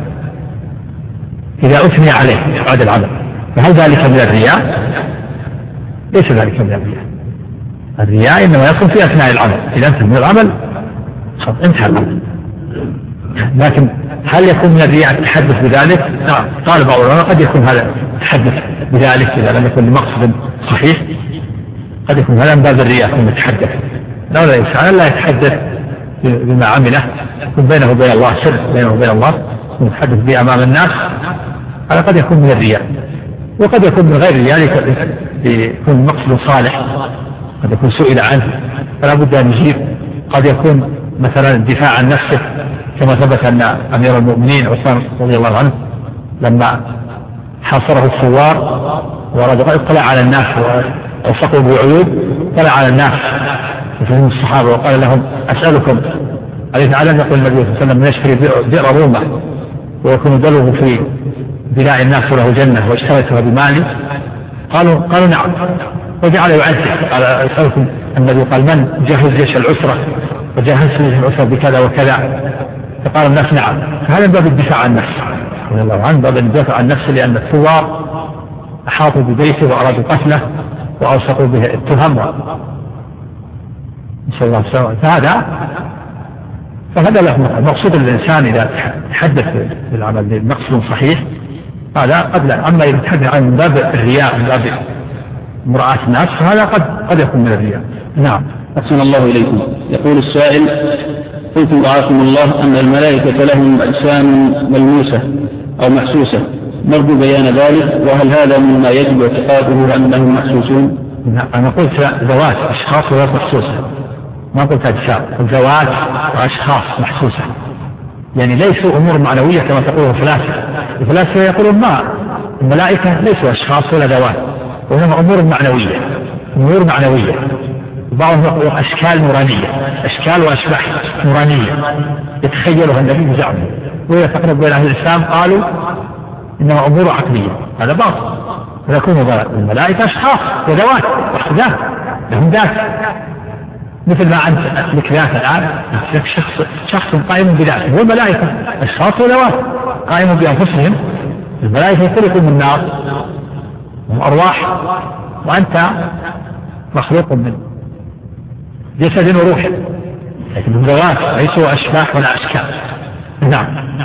إذا أثني عليه بعد العمل فهل ذلك من الرياء؟ ليس ذلك من الرياء. الرياء إنما يكون في أثناء العمل، إذا انتهى من العمل خلاص انتهى العمل. لكن هل يكون من الرياء التحدث بذلك؟ نعم، قال بعض العلماء قد يكون هذا التحدث بذلك إذا لم يكن لمقصد صحيح، قد يكون هذا من باب الرياء ثم يتحدث. لولا الإنسان لا يتحدث بما عمله، يكون بينه وبين الله سر بينه وبين الله ويتحدث به أمام الناس، هذا قد يكون من الرياء. وقد يكون من غير الرياء، يكون مقصد صالح، قد يكون سئل عنه فلا بد أن يجيب. قد يكون مثلا الدفاع عن نفسه، كما ثبت أن أمير المؤمنين عثمان رضي الله عنه لما حاصره الثوار ورد اطلع على الناس ووثقوا بعيوب، طلع على الناس وفهم الصحابة وقال لهم: أسألكم أليس أعلم يقول النبي صلى الله عليه وسلم من يشتري بئر رومة ويكون دلوه في بناء الناس له جنة واشتريتها بمالي؟ قالوا نعم. وجعل يعزز قال: أسألكم، النبي قال: من جهز جيش العسرة وجهزت جيش العسرة بكذا وكذا؟ فقال الناس نعم. فهذا باب الدفاع عن النفس رضي الله عنه، باب الدفاع عن النفس، لأن الثوار أحاطوا ببيته وأرادوا قتله وأوثقوا به التهم، نسأل الله السلامة. فهذا له مقصود الإنسان إذا تحدث بالعمل مقصد صحيح هذا قد لا. أما إذا تحدث عن باب الرياء من باب مراعاة الناس فهذا قد يكون من الرياء. نعم. أحسن الله إليكم. يقول السائل: قلتم رعاكم الله أن الملائكة لهم أجسام ملموسة أو محسوسة، نرجو بيان ذلك، وهل هذا مما يجب اعتقاده أنهم محسوسون؟ أنا قلت ذوات أشخاص وذوات محسوسة، ما قلت أجسام، ذوات وأشخاص محسوسة، يعني ليسوا أمور معنوية كما تقول الفلاسفة يقولون ما الملائكة ليسوا أشخاص ولا ذوات، وإنما أمور معنوية. بعضهم يقول أشكال نورانية، أشكال وأشباح نورانية يتخيلها النبي بزعمه. وإذا تقرب بين أهل الإسلام قالوا إنما أمور عقلية، هذا باطل. ويكون الملائكة أشخاص وذوات وحدات لهم ذات، مثل ما أنت لك ذات الآن، لك شخص قائم بذاته، والملائكة أشخاص وذوات قائم بأنفسهم. الملائكة خلقوا من نار وهم أرواح، وأنت مخلوق من جسد وروح، لكن الذوات ليسوا أشباح ولا أشكال. نعم.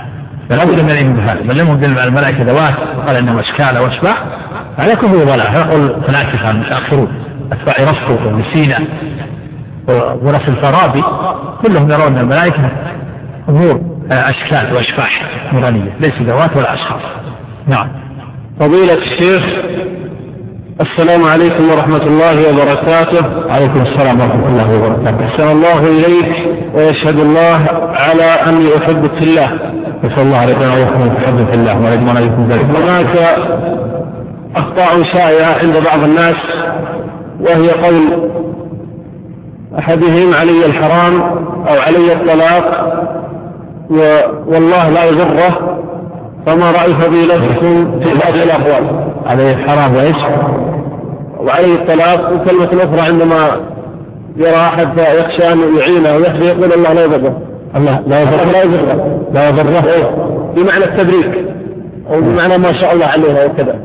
فلا بد من الانتهاء. من لم يدل الملائكة ذوات وقال إنهم أشكال وأشباح هذا كله ضلال. يقول فلاسفة المتأخرون أتباع رسطو وسينا ورسل الفارابي كلهم يرون أن الملائكة أمور أشكال وأشباح نورانية ليس ذوات ولا أشخاص. نعم. فضيلة الشيخ السلام عليكم ورحمة الله وبركاته. عليكم السلام ورحمة الله وبركاته. أحسن الله إليك ويشهد الله على أني أحبك في الله. نسأل الله عليكم أن يحبك في الله ورضوان عليكم ذلك. هناك أخطاء شائعة عند بعض الناس وهي قول أحدهم علي الحرام أو علي الطلاق والله لا يضره، فما رأي فضيلتكم في هذه الأقوال؟ علي الحرام وإيش؟ وعلي الطلاق. وكلمة أخرى عندما يرى أحد يخشى أن يعينه ويحذر يقول الله لا يضره. الله لا يضره لا يضره بمعنى التبريك أو بمعنى ما شاء الله عليها وكذا.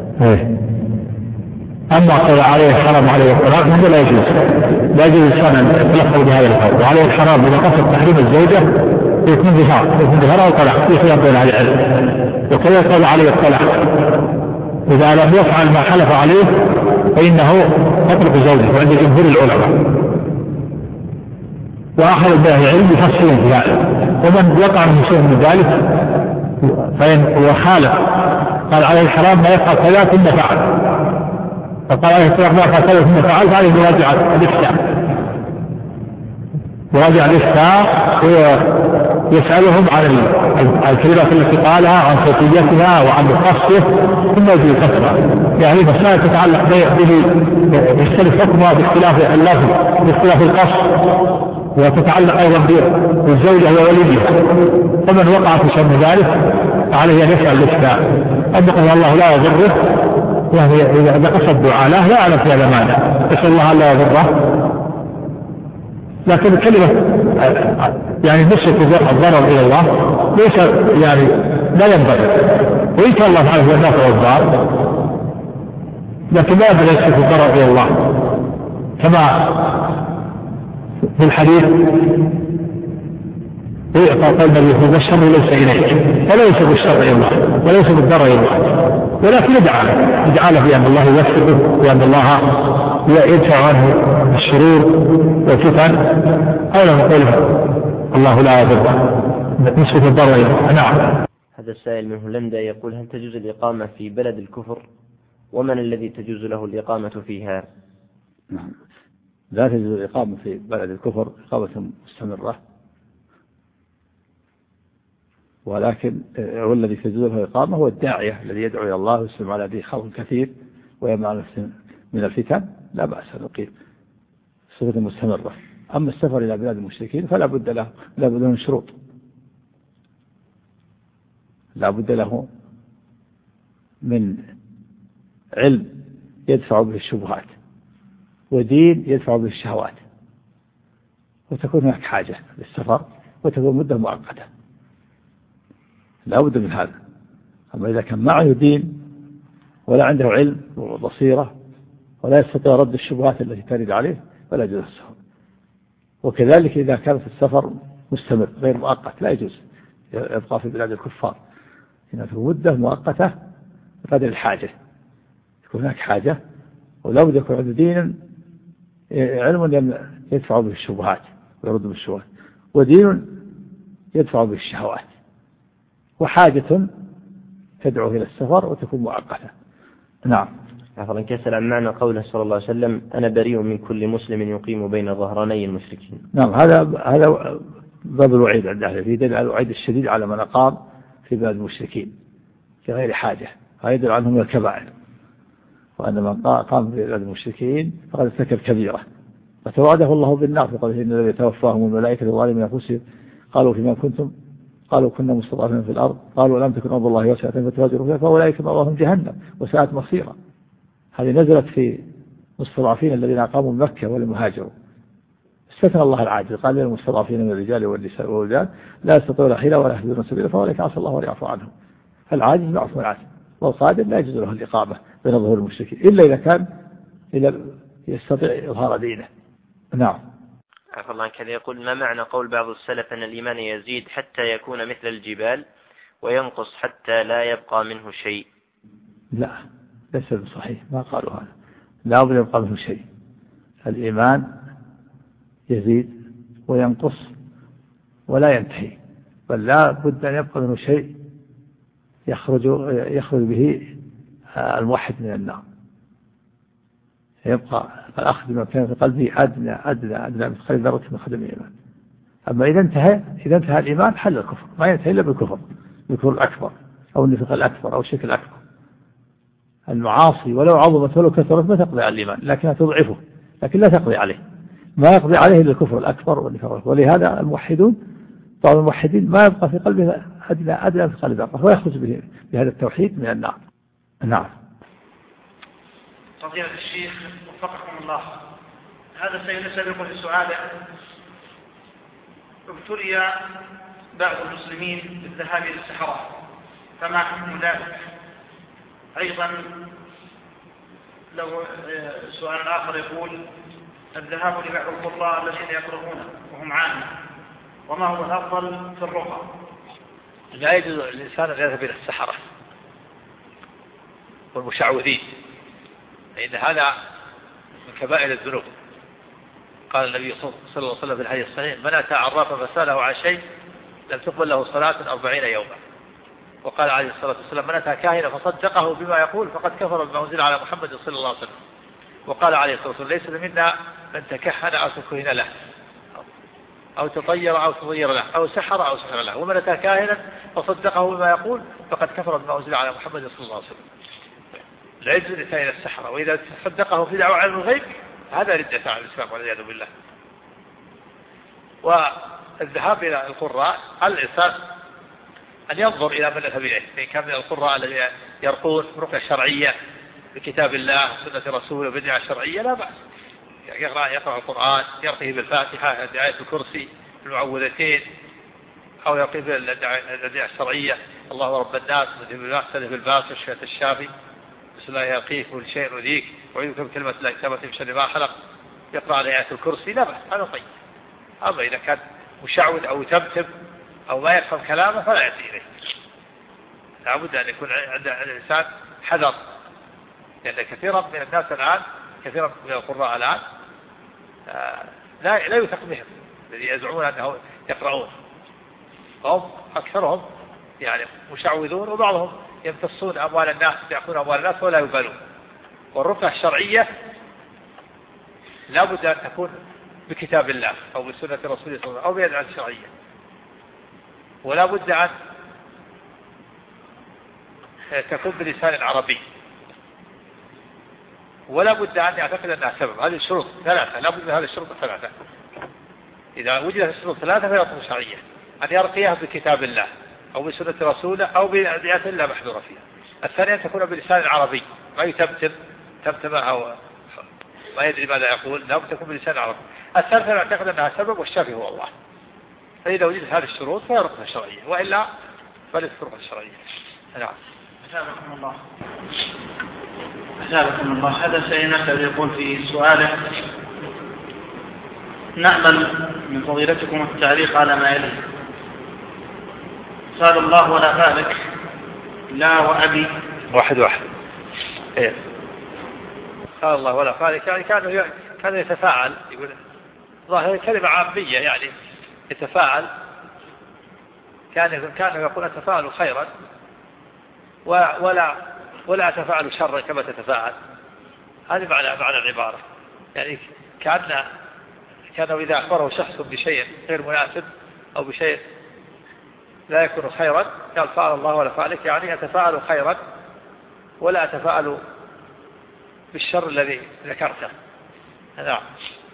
أما قال عليه الحرام وعليه الطلاق هذا لا يجوز. لا يجوز الإنسان أن يتلفظ بهذا القول. وعليه الحرام إذا قصد تحريم الزوجة يكون ظهار أو طلاق في خلاف بين أهل العلم. وكذا قال عليه الطلاق إذا لم يفعل ما حلف عليه فإنه يطلق زوجه وعند جمهور العلماء. وأخذ به العلم يفصلون في هذا. ومن وقع من شيء من ذلك فإن هو خالف قال عليه الحرام ما يفعل كذا ثم فعل، فقال عليه الطلاق ما يفعل كذا ثم فعل، فعليه مراجعة الإفتاء. يراجع الإفتاء ويسألهم عن الكلمات التي قالها عن صوتيتها وعن قصده ثم يجي الفتوى. يعني مسائل تتعلق به يختلف حكمها باختلاف اللفظ باختلاف القصد، وتتعلق أيضا بالزوجة ووليها. فمن وقع في شأن ذلك فعليه أن يسأل الإفتاء. أما الله لا يضره يعني إذا قصد دعاء لا يعلم في هذا معنى يسأل الله لا يضره، لكن الكلمة يعني نسبة الضرر إلى الله ليس يعني لا ينبغي، وإن كان الله تعالى هو النافع والضار لكن لا ينبغي نسبة الضرر إلى الله كما في الحديث يعطى قلب النبي والشر ليس إليك، وليس بالشر إلى الله وليس بالضرر إلى الله، ولكن ادعى له بأن الله يوفقه وأن الله يدفع عنه الشرور والفتن، أو لم قوله الله لا يضر نسبة الضرر إلى الله. نعم. هذا السائل من هولندا يقول هل تجوز الإقامة في بلد الكفر؟ ومن الذي تجوز له الإقامة فيها؟ نعم. لا تجوز الإقامة في بلد الكفر إقامة مستمرة، ولكن هو الذي تجوز له الإقامة هو الداعية الذي يدعو إلى الله ويسلم على به خلق كثير ويمنع نفسه من الفتن، لا بأس أن يقيم صفة مستمرة. أما السفر إلى بلاد المشركين فلا بد له من شروط، لا بد له من علم يدفع به الشبهات ودين يدفع به الشهوات، وتكون هناك حاجة للسفر وتكون مدة مؤقتة، لا بد من هذا. أما إذا كان معه دين ولا عنده علم وبصيرة ولا يستطيع رد الشبهات التي ترد عليه فلا يجوز السفر. وكذلك إذا كان في السفر مستمر غير مؤقت لا يجوز يبقى في بلاد الكفار، إنها في مدة مؤقتة بقدر الحاجة، يكون هناك حاجة ولا بد يكون عنده دين علم يدفع به الشبهات ويرد بالشبهات، ودين يدفع به الشهوات، وحاجة تدعو إلى السفر وتكون مؤقتة. نعم. عفوا كسر عن معنى قوله صلى الله عليه وسلم أنا بريء من كل مسلم يقيم بين ظهراني المشركين. نعم. هذا باب الوعيد عند أهل في دليل على الوعيد الشديد على من أقام في بلاد المشركين في غير حاجة، هذا يدل عنهم الكبائر، وأن من قام في بلاد المشركين فقد ارتكب كبيرة فتوعده الله بالنار في قوله إن الذين يتوفاهم الملائكة ظالمين أنفسهم قالوا فيما كنتم قالوا كنا مستضعفين في الأرض قالوا لم تكن أرض الله واسعة فتهاجروا فيها فأولئك مأواهم جهنم وساءت مصيرا. هذه نزلت في المستضعفين الذين أقاموا بمكة ولم يهاجروا، استثنى الله العاجز قال للمستضعفين من الرجال والنساء والولدان لا يستطيعون حيلة ولا يهتدون سبيلا فأولئك عسى الله أن يعفو عنهم. فالعاجز معصوم العاجز، والقادر لا يجوز له الإقامة بين ظهور المشركين إلا إذا كان يستطيع إظهار دينه. نعم. عفوا الله كذا يقول ما معنى قول بعض السلف أن الإيمان يزيد حتى يكون مثل الجبال، وينقص حتى لا يبقى منه شيء؟ لا، ليس بصحيح، ما قالوا هذا. لا بد يبقى منه شيء. الإيمان يزيد وينقص ولا ينتهي، بل لا بد أن يبقى منه شيء يخرج به الموحد من النار. يبقى الأخذ بما كان في قلبه أدنى مثقال ذرة من خردل من الإيمان. أما إذا انتهى الإيمان حل الكفر، ما ينتهي إلا بالكفر الأكبر أو النفاق الأكبر أو الشرك الأكبر. المعاصي ولو عظمت ولو كثرت ما تقضي على الإيمان، لكنها تضعفه، لكن لا تقضي عليه. ما يقضي عليه إلا الكفر الأكبر والنفاق الأكبر. ولهذا الموحدون، بعض الموحدين ما يبقى في قلبه أدنى مثقال ذرة ويخرج بهذا التوحيد من النار. نعم. فضيلة الشيخ وفقكم الله، هذا سيسبق في سؤاله: ابتلي بعض المسلمين بالذهاب إلى السحرة، فما حكم ذلك؟ أيضا لو سؤال آخر يقول: الذهاب لبعض القراء الذين يقرؤون وهم عامة، وما هو الأفضل في الرقى؟ لا يجوز الإنسان أن يذهب إلى السحرة والمشعوذين، لأن هذا من كبائر الذنوب. قال النبي صلى الله عليه وسلم في الحديث الصحيح: من أتى عرافا فسأله عن شيء لم تقبل له صلاة 40 يوما. وقال عليه الصلاة والسلام: من أتى كاهنا فصدقه بما يقول فقد كفر بما أنزل على محمد صلى الله عليه وسلم. وقال عليه الصلاة والسلام: ليس منا من تكهن أو تكهن له أو تطير أو تطير له أو سحر أو سحر له، ومن أتى كاهنا فصدقه بما يقول فقد كفر بما أنزل على محمد صلى الله عليه وسلم. لا يجوز الإنسان إلى السحرة، وإذا صدقه في دعوة علم الغيب هذا ردة عن الإسلام والعياذ بالله. والذهاب إلى القراء على الإنسان أن ينظر إلى من يذهب إليه، إن كان من القراء الذين يرقون رقية شرعية بكتاب الله وسنة رسوله وبدعة شرعية لا بأس، يقرأ القرآن، يرقيه بالفاتحة، آية الكرسي، المعوذتين، أو يرقيه بالأدعية الشرعية: الله رب الناس، مذهب الباس، والشفاء الشافي، بسم الله يرقيك كل شيء يؤذيك، وعيذك بكلمة لا كتابة من شر ما خلق، يقرأ على آية الكرسي لا بأس، هذا طيب. أما إذا كان مشعوذ أو تبتب أو ما يفهم كلامه فلا يأتي إليه. لابد أن يكون عند الإنسان حذر، لأن كثيرا من الناس الآن، كثيرا من القراء الآن لا يثق بهم، الذي يزعمون أنه يقرؤون، هم أكثرهم يعني مشعوذون، وبعضهم يمتصون أموال الناس، يأخذون أموال الناس ولا يبالون. والرقية الشرعية لا بد أن تكون بكتاب الله أو بسنة رسوله صلى الله عليه وسلم أو بأدعية شرعية، ولا بد أن تكون بلسان عربي، ولا بد أن يعتقد أنها سبب. هذه الشروط ثلاثة، لا بد من هذه الشروط الثلاثة. إذا وجدت الشروط ثلاثة فهي رقية شرعية: أن يرقيها بكتاب الله أو بسنة رسوله أو بأدعية لا محذورة فيها. الثانية أن تكون بلسان عربي، ما يتبتم أو ما يدري ماذا يقول، لا بد تكون بلسان عربي. الثالثة أن يعتقد أنها سبب والشافي هو الله. فإذا وجدت هذه الشروط فهي رقية شرعية، وإلا فليست رقية شرعية. نعم. أجابكم الله. أجابكم الله. هذا سينسأل يقول في سؤاله: نأمل من فضيلتكم التعليق على ما يلي. قال الله ولا ذلك لا وأبي واحد إيه. قال الله ولا ذلك، يعني كان يتفاعل، يقول ظاهر كلمة عامية يعني يتفاعل، كان يقول أتفاعل خيرا ولا أتفاعل شرا كما تتفاعل. هذه معنى العبارة، يعني كان إذا أخبره شخص بشيء غير مناسب أو بشيء لا يكون خيرا قال فعل الله ولا فعلك، يعني أتفاعل خيرا ولا أتفاعل بالشر الذي ذكرته. نعم.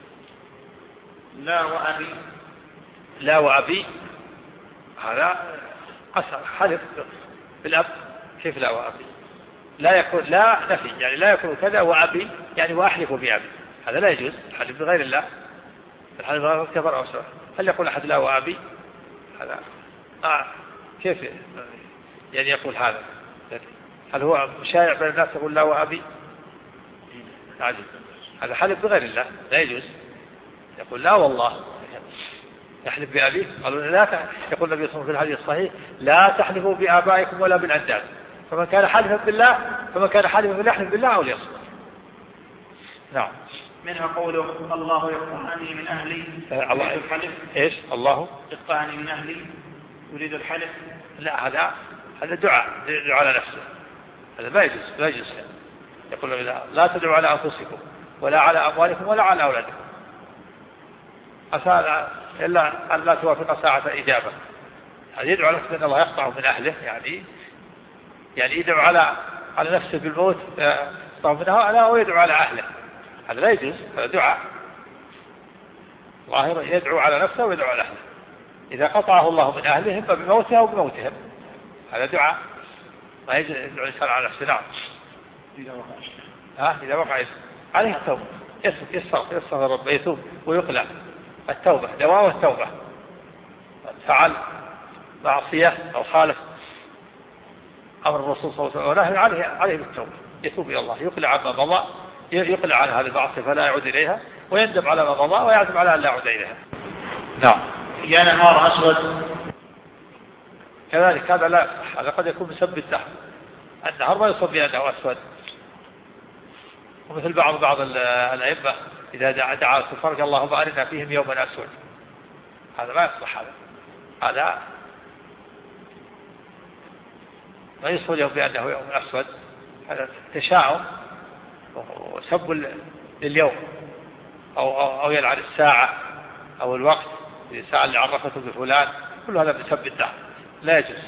لا وأبي هذا أثر حلف بالأب. كيف لا وأبي؟ لا يكون لا نفي، يعني لا يكون كذا وأبي يعني وأحلف بأبي، هذا لا يجوز. الحلف بغير الله، الحلف بغير كفر أو سواء. هل يقول أحد لا وأبي؟ هذا كيف يعني يقول هذا؟ هل هو شائع بين الناس يقول لا وأبي؟ عجيب. هذا حلف بغير الله لا يجوز. يقول لا والله يحلف بأبيه قالوا لا يقول النبي صلى الله عليه وسلم في الحديث الصحيح لا تحلفوا بآبائكم ولا بالأنداد فمن كان حالفا بالله يحلف بالله أو ليصمت. نعم. منها قوله الله يقطعني من أهلي يريد الحلف. إيش الله يقطعني من أهلي يريد الحلف. لا هذا دعاء على نفسه، هذا لا يجوز يقول لا تدعوا على أنفسكم ولا على أموالكم ولا على أولادكم أسأل إلا أن لا توافق ساعة إجابة. يعني يدعو نفسه أن الله يقطعه من أهله، يعني يدعو على نفسه بالموت يقطعه منها لا ويدعو على أهله، هذا لا يجوز، هذا دعاء ظاهر يدعو على نفسه ويدعو على أهله. إذا قطعه الله من أهله إما بموته أو بموتهم هذا دعاء، ما يجوز يدعو الإنسان على نفسه. نعم. إذا وقع عليه التوبة يستغفر ربه يتوب ويقلع. التوبة دواء التوبة، فعل معصية أو خالف أمر الرسول صلى الله عليه وسلم عليه بالتوبة يتوب إلى الله، يقلع عما مضى، يقلع عن هذه المعصية فلا يعود إليها ويندم على ما مضى ويعزم على أن لا يعود إليها. نعم. يا نهار أسود كذلك هذا لا يصح، هذا قد يكون مسبب الدهر. النهار ما يصب بأنه أسود، ومثل بعض الأئمة إذا دعا فرج اللهم أرنا فيهم يوما أسود، هذا ما يصلح، هذا ما يصف لهم بأنه يوم أسود، هذا تشاؤم وسب لليوم أو يلعن الساعة أو الوقت، الساعة اللي عرفته بفلان، كل هذا بسب الدهر لا يجوز.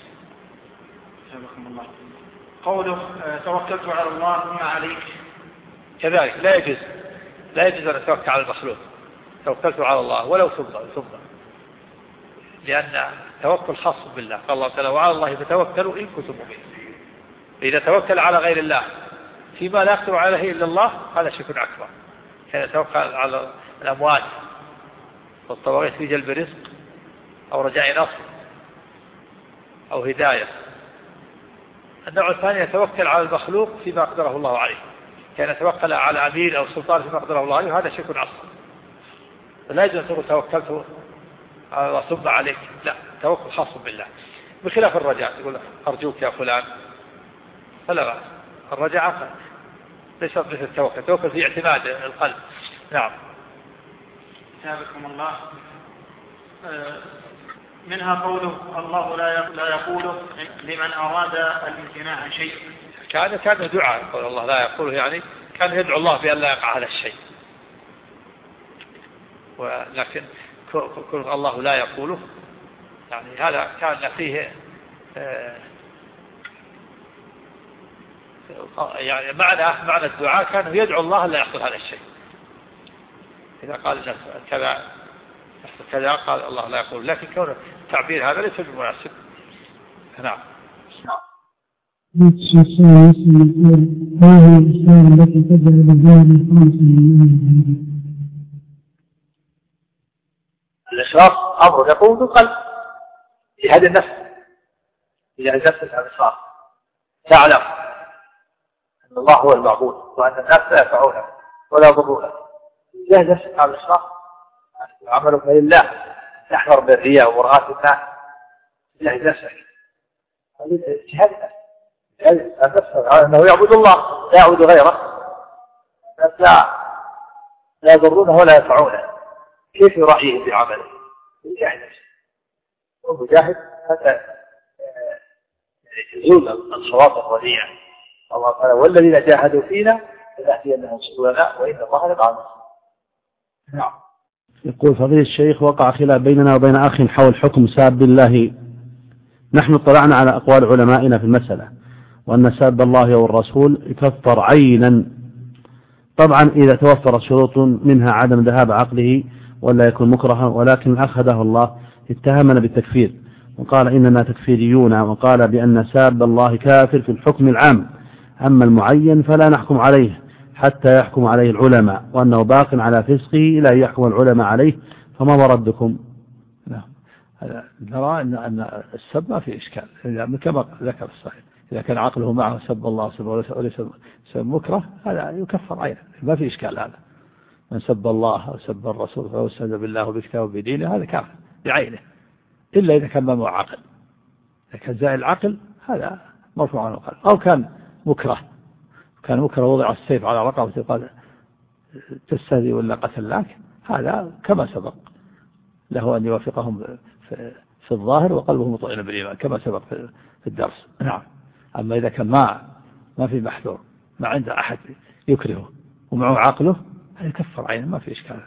الله. قوله توكلت على الله ما عليك كذلك لا يجوز أن أتوكل على المخلوق، توكلت على الله ولو ثم لأن توكل خاص بالله، قال الله تعالى وعلى الله فتوكلوا إن كنتم مؤمنين. إذا توكل على غير الله فيما لا يقدر عليه إلا الله هذا شرك أكبر. كان يتوكل على الأموات والطواغيت في جلب رزق أو رجاء نصر أو هداية. النوع الثاني يتوكل على المخلوق فيما قدره الله عليه، كان يتوكل على أمير أو سلطان فيما قدره الله عليه، وهذا شرك أصغر. فلا يجوز أن تقول توكلت على الله ثم عليك، لا، توكل خاص بالله، بخلاف الرجاء يقول أرجوك يا فلان، فلا بأس. الرجاء ليس مثل التوكل في اعتماد القلب. نعم. سابقكم الله. منها قوله الله لا يقوله لمن أراد الامتناع عن شيء. كان دعاء قول الله لا يقوله، يعني كان يدعو الله بأن لا يقع هذا الشيء، ولكن كل الله لا يقوله يعني هذا كان فيه يعني معنى الدعاء كان يدعو الله لا يحصل هذا الشيء. إذا قال الناس كذا قال الله لا يقول، لكن كون التعبير هذا ليس بمناسب. نعم. الإشراف أمر يقوم بالقلب في هذه النفس، إذا نفس الإشراف تعلم أن الله هو المعبود وأن الناس لا ينفعونه ولا يضرونه، إذا نفسك على الإشراف عملك لله تحذر بالرياء ومرآة الناس، إذا نفسك هذه اجتهاد النفس على أنه يعبد الله لا يعبد غيره، لا يضرونه ولا ينفعونه، كيف يرأيه في عمله؟ يجاهد نفسه ومجاهد حتى يزول الصواب الرديع. الله قال والذين جاهدوا فينا لنهدينهم سبلنا وإن الله لمع المحسنين. نعم. يقول فضيلة الشيخ وقع خلاف بيننا وبين أخ حول حكم ساب الله. نحن اطلعنا على أقوال علمائنا في المسألة، وأن ساب الله والرسول يكفر عينا، طبعا إذا توفرت شروط منها عدم ذهاب عقله ولا يكون مكرها، ولكن أخذه الله اتهمنا بالتكفير وقال إننا تكفيريون، وقال بأن ساب الله كافر في الحكم العام، أما المعين فلا نحكم عليه حتى يحكم عليه العلماء، وأنه باق على فسقه لا يحكم العلماء عليه، فما مردكم؟ نرى أن السب ما في إشكال كما ذكر الصحيح، إذا كان عقله معه سب الله وليس سب مكره هذا يكفر عينه، ما في إشكال هذا. من سب الله أو سب الرسول فهو استهزأ بالله وبكتابه وبدينه هذا كافر بعينه، إلا إذا كان ممنوع عقل. إذا كان زائل العقل هذا مرفوع عن القلب، أو كان مكره وضع السيف على رقبته قال تستهزئ ولا قتلناك، هذا كما سبق له أن يوافقهم في الظاهر وقلبه مطمئن بالإيمان كما سبق في الدرس. نعم. أما إذا كان ما في محذور، ما عنده أحد يكرهه ومعه عقله، هذا يكفر عينه، ما في إشكال.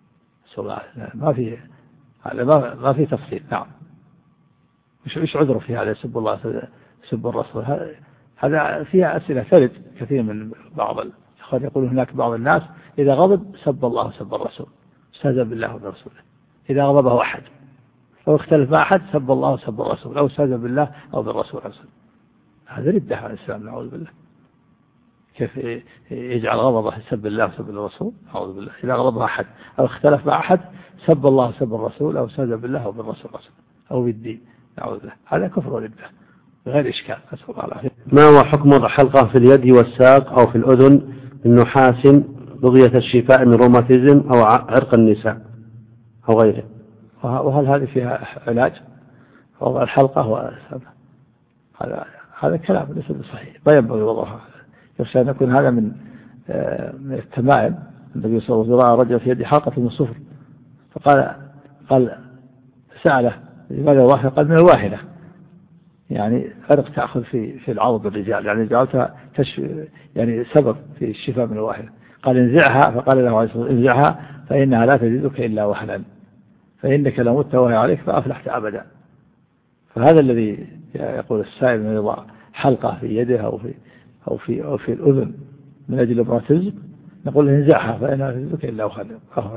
ما في تفصيل. نعم. مش عذره في هذا يسب الله يسب الرسول، هذا فيها أسئلة ثلث كثير من بعض الإخوان يقولون هناك بعض الناس إذا غضب سب الله وسب الرسول، استهزأ بالله وبرسوله. إذا غضبه أحد أو اختلف مع أحد سب الله وسب الرسول أو استهزأ بالله أو بالرسول، هذا ردة على الإسلام نعوذ بالله. كيف يجعل غضبه سب الله وسب الرسول؟ نعوذ بالله. إذا غضبه أحد أو اختلف مع أحد سب الله وسب الرسول أو استهزأ بالله أو بالرسول أو بالدين، نعوذ بالله. هذا كفر وردة بغير إشكال. أسأل الله العافية. ما هو حكم الحلقة في اليد والساق أو في الأذن النحاس بغية الشفاء من روماتيزم أو عرق النساء أو غيره؟ وهل هذه فيها علاج؟ وضع الحلقة هذا كلام ليس بصحيح، لا ينبغي وضعها. يخشى أن يكون هذا من التمائم. النبي صلى الله عليه وسلم رأى رجل في يده حلقة من صفر فقال سأله لماذا واحدة؟ قال من الواحدة، يعني عرق تأخذ في العضد الرجال، يعني جعلتها يعني سبب في الشفاء من الواحدة. قال انزعها، فقال له عليه الصلاة والسلام انزعها فإنها لا تزيدك إلا وهنا، فإنك لو مت وهي عليك فأفلحت أبدا. فهذا الذي يقول السائل من يضع حلقة في يده أو في الأذن من أجل الروماتيزم، نقول انزعها فإنها لا تزيدك إلا وهنا.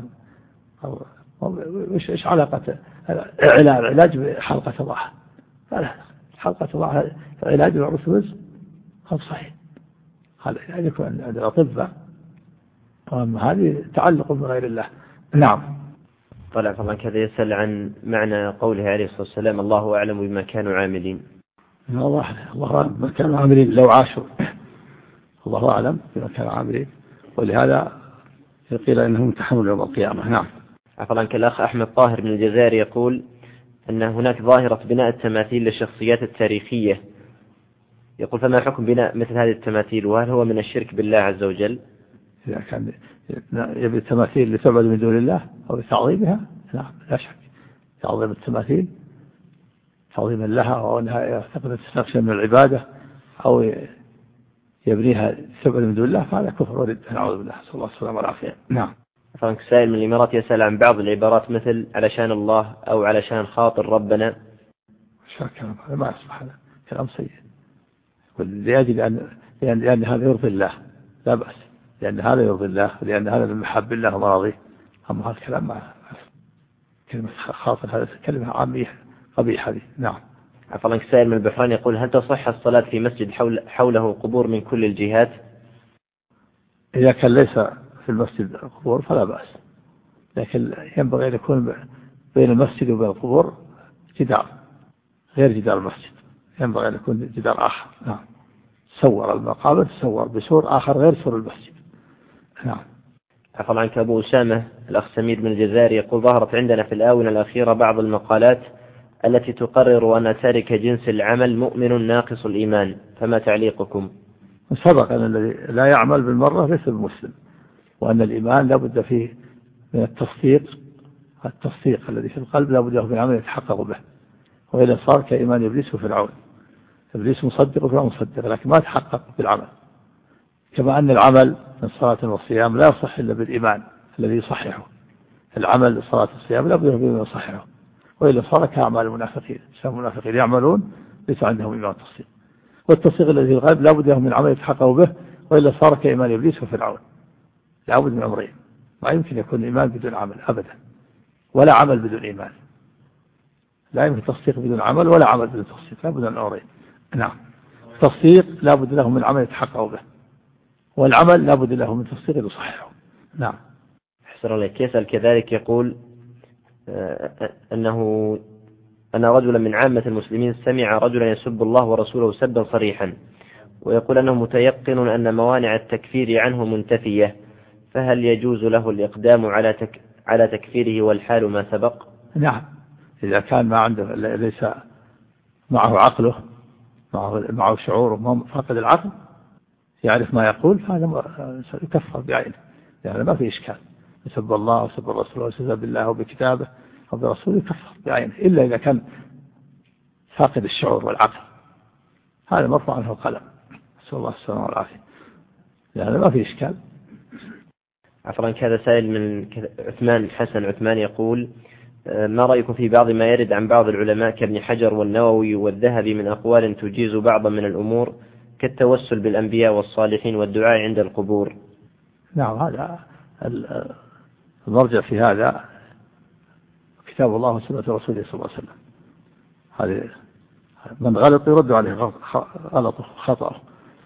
إيش علاقة العلاج بحلقة الله؟ لا، حلقة الله علاج الروماتيزم هذا صحيح، هذا يعني يكون عند الأطباء، وأما هذه تعلق بغير الله. نعم. طلع فضلا كذا يسأل عن معنى قوله عليه الصلاة والسلام الله أعلم بما كانوا عاملين. الله أعلم بما كانوا عاملين لو عاشوا، الله أعلم بما كانوا عاملين، ولهذا قيل إنهم امتحنوا يوم القيامة. نعم. فضلا كالأخ أحمد طاهر من الجزائر يقول أن هناك ظاهرة بناء التماثيل للشخصيات التاريخية، يقول فما حكم بناء مثل هذه التماثيل، وهل هو من الشرك بالله عز وجل؟ إذا كان يبي التماثيل لتعبد من دون الله أو لتعظيمها، نعم لا شك، تعظيم التماثيل تعظيما لها أو أنها يعتقد تستخدم من العبادة أو يبنيها تعبد من دون الله، فهذا كفر ورد، نعوذ بالله، صلى الله عليه وسلم والعافية. نعم. فرنك سائل من الإمارات يسأل عن بعض العبارات مثل علشان الله أو علشان خاطر ربنا. كلام هذا ما يصبح، هذا كلام سيء، لأن هذا يرضي الله لا بأس، لأن هذا يرضي الله، لأن هذا من محب الله وراضيه. أما هذا الكلام ما كلمة خاطر، هذا كلمة عامية قبيحة هذه. نعم. فرنك سائل من البحرين يقول هل تصح الصلاة في مسجد حوله قبور من كل الجهات؟ إذا كان ليس في المسجد قبور فلا بأس، لكن ينبغي أن يكون بين المسجد وبين القبور جدار غير جدار المسجد، ينبغي أن يكون جدار آخر. نعم. صور المقابر تصور بسور آخر غير سور المسجد. نعم. عفوا عنك أبو أسامة الأخ سمير من الجزائر يقول ظهرت عندنا في الآونة الأخيرة بعض المقالات التي تقرر أن تارك جنس العمل مؤمن ناقص الإيمان، فما تعليقكم؟ سبق أن الذي لا يعمل بالمرة ليس بمسلم، وأن الإيمان لا بد فيه من التصديق الذي في القلب لا بد من عمل يتحقق به، وإذا صار كإيمان إبليس وفرعون، إبليس مصدق وفرعون مصدق لكن ما تحقق بالعمل. كما أن العمل من صلاة والصيام لا يصح إلا بالإيمان الذي يصححه، العمل صلاة الصيام لا بد من يصححه، وإلا صار كأعمال المنافقين، المنافقين يعملون ليس عندهم إيمان تصديق، والتصديق الذي في القلب لا بد من عمل يتحقق به، وإلا صار كإيمان إبليس وفرعون. لا بد من أمرين، ما يمكن يكون الإيمان بدون عمل أبدا، ولا عمل بدون إيمان، لا يمكن تصديق بدون عمل ولا عمل بدون تصديق، لا بد من أمرين. نعم. التصديق لا بد له من عمل يتحقق به، والعمل لا بد له من تصديق يصححه. نعم. أحسن الله. يسأل كذلك يقول أن رجلا من عامة المسلمين سمع رجلا يسب الله ورسوله سبا صريحا، ويقول أنه متيقن أن موانع التكفير عنه منتفية، فهل يجوز له الإقدام على تكفيره والحال ما سبق؟ نعم، إذا كان ما عنده ليس معه عقله، معه شعور فاقد العقل، يعرف ما يقول، فهذا يكفر بعينه، يعني ما في إشكال. يسب الله وسب الرسول وسب بالله وبكتابه وبرسوله يكفر بعينه، إلا إذا كان فاقد الشعور والعقل، هذا مرفوع عنه القلم، نسأل الله السلامة والعافية، يعني ما في إشكال. عفوا، هذا سائل من عثمان حسن عثمان يقول: ما رأيكم في بعض ما يرد عن بعض العلماء كابن حجر والنووي والذهبي من أقوال تجيز بعضا من الأمور كالتوسل بالأنبياء والصالحين والدعاء عند القبور؟ نعم، هذا المرجع في هذا كتاب الله وسنة رسوله صلى الله عليه وسلم. هذه من غلط يرد عليه غلطه خطأه.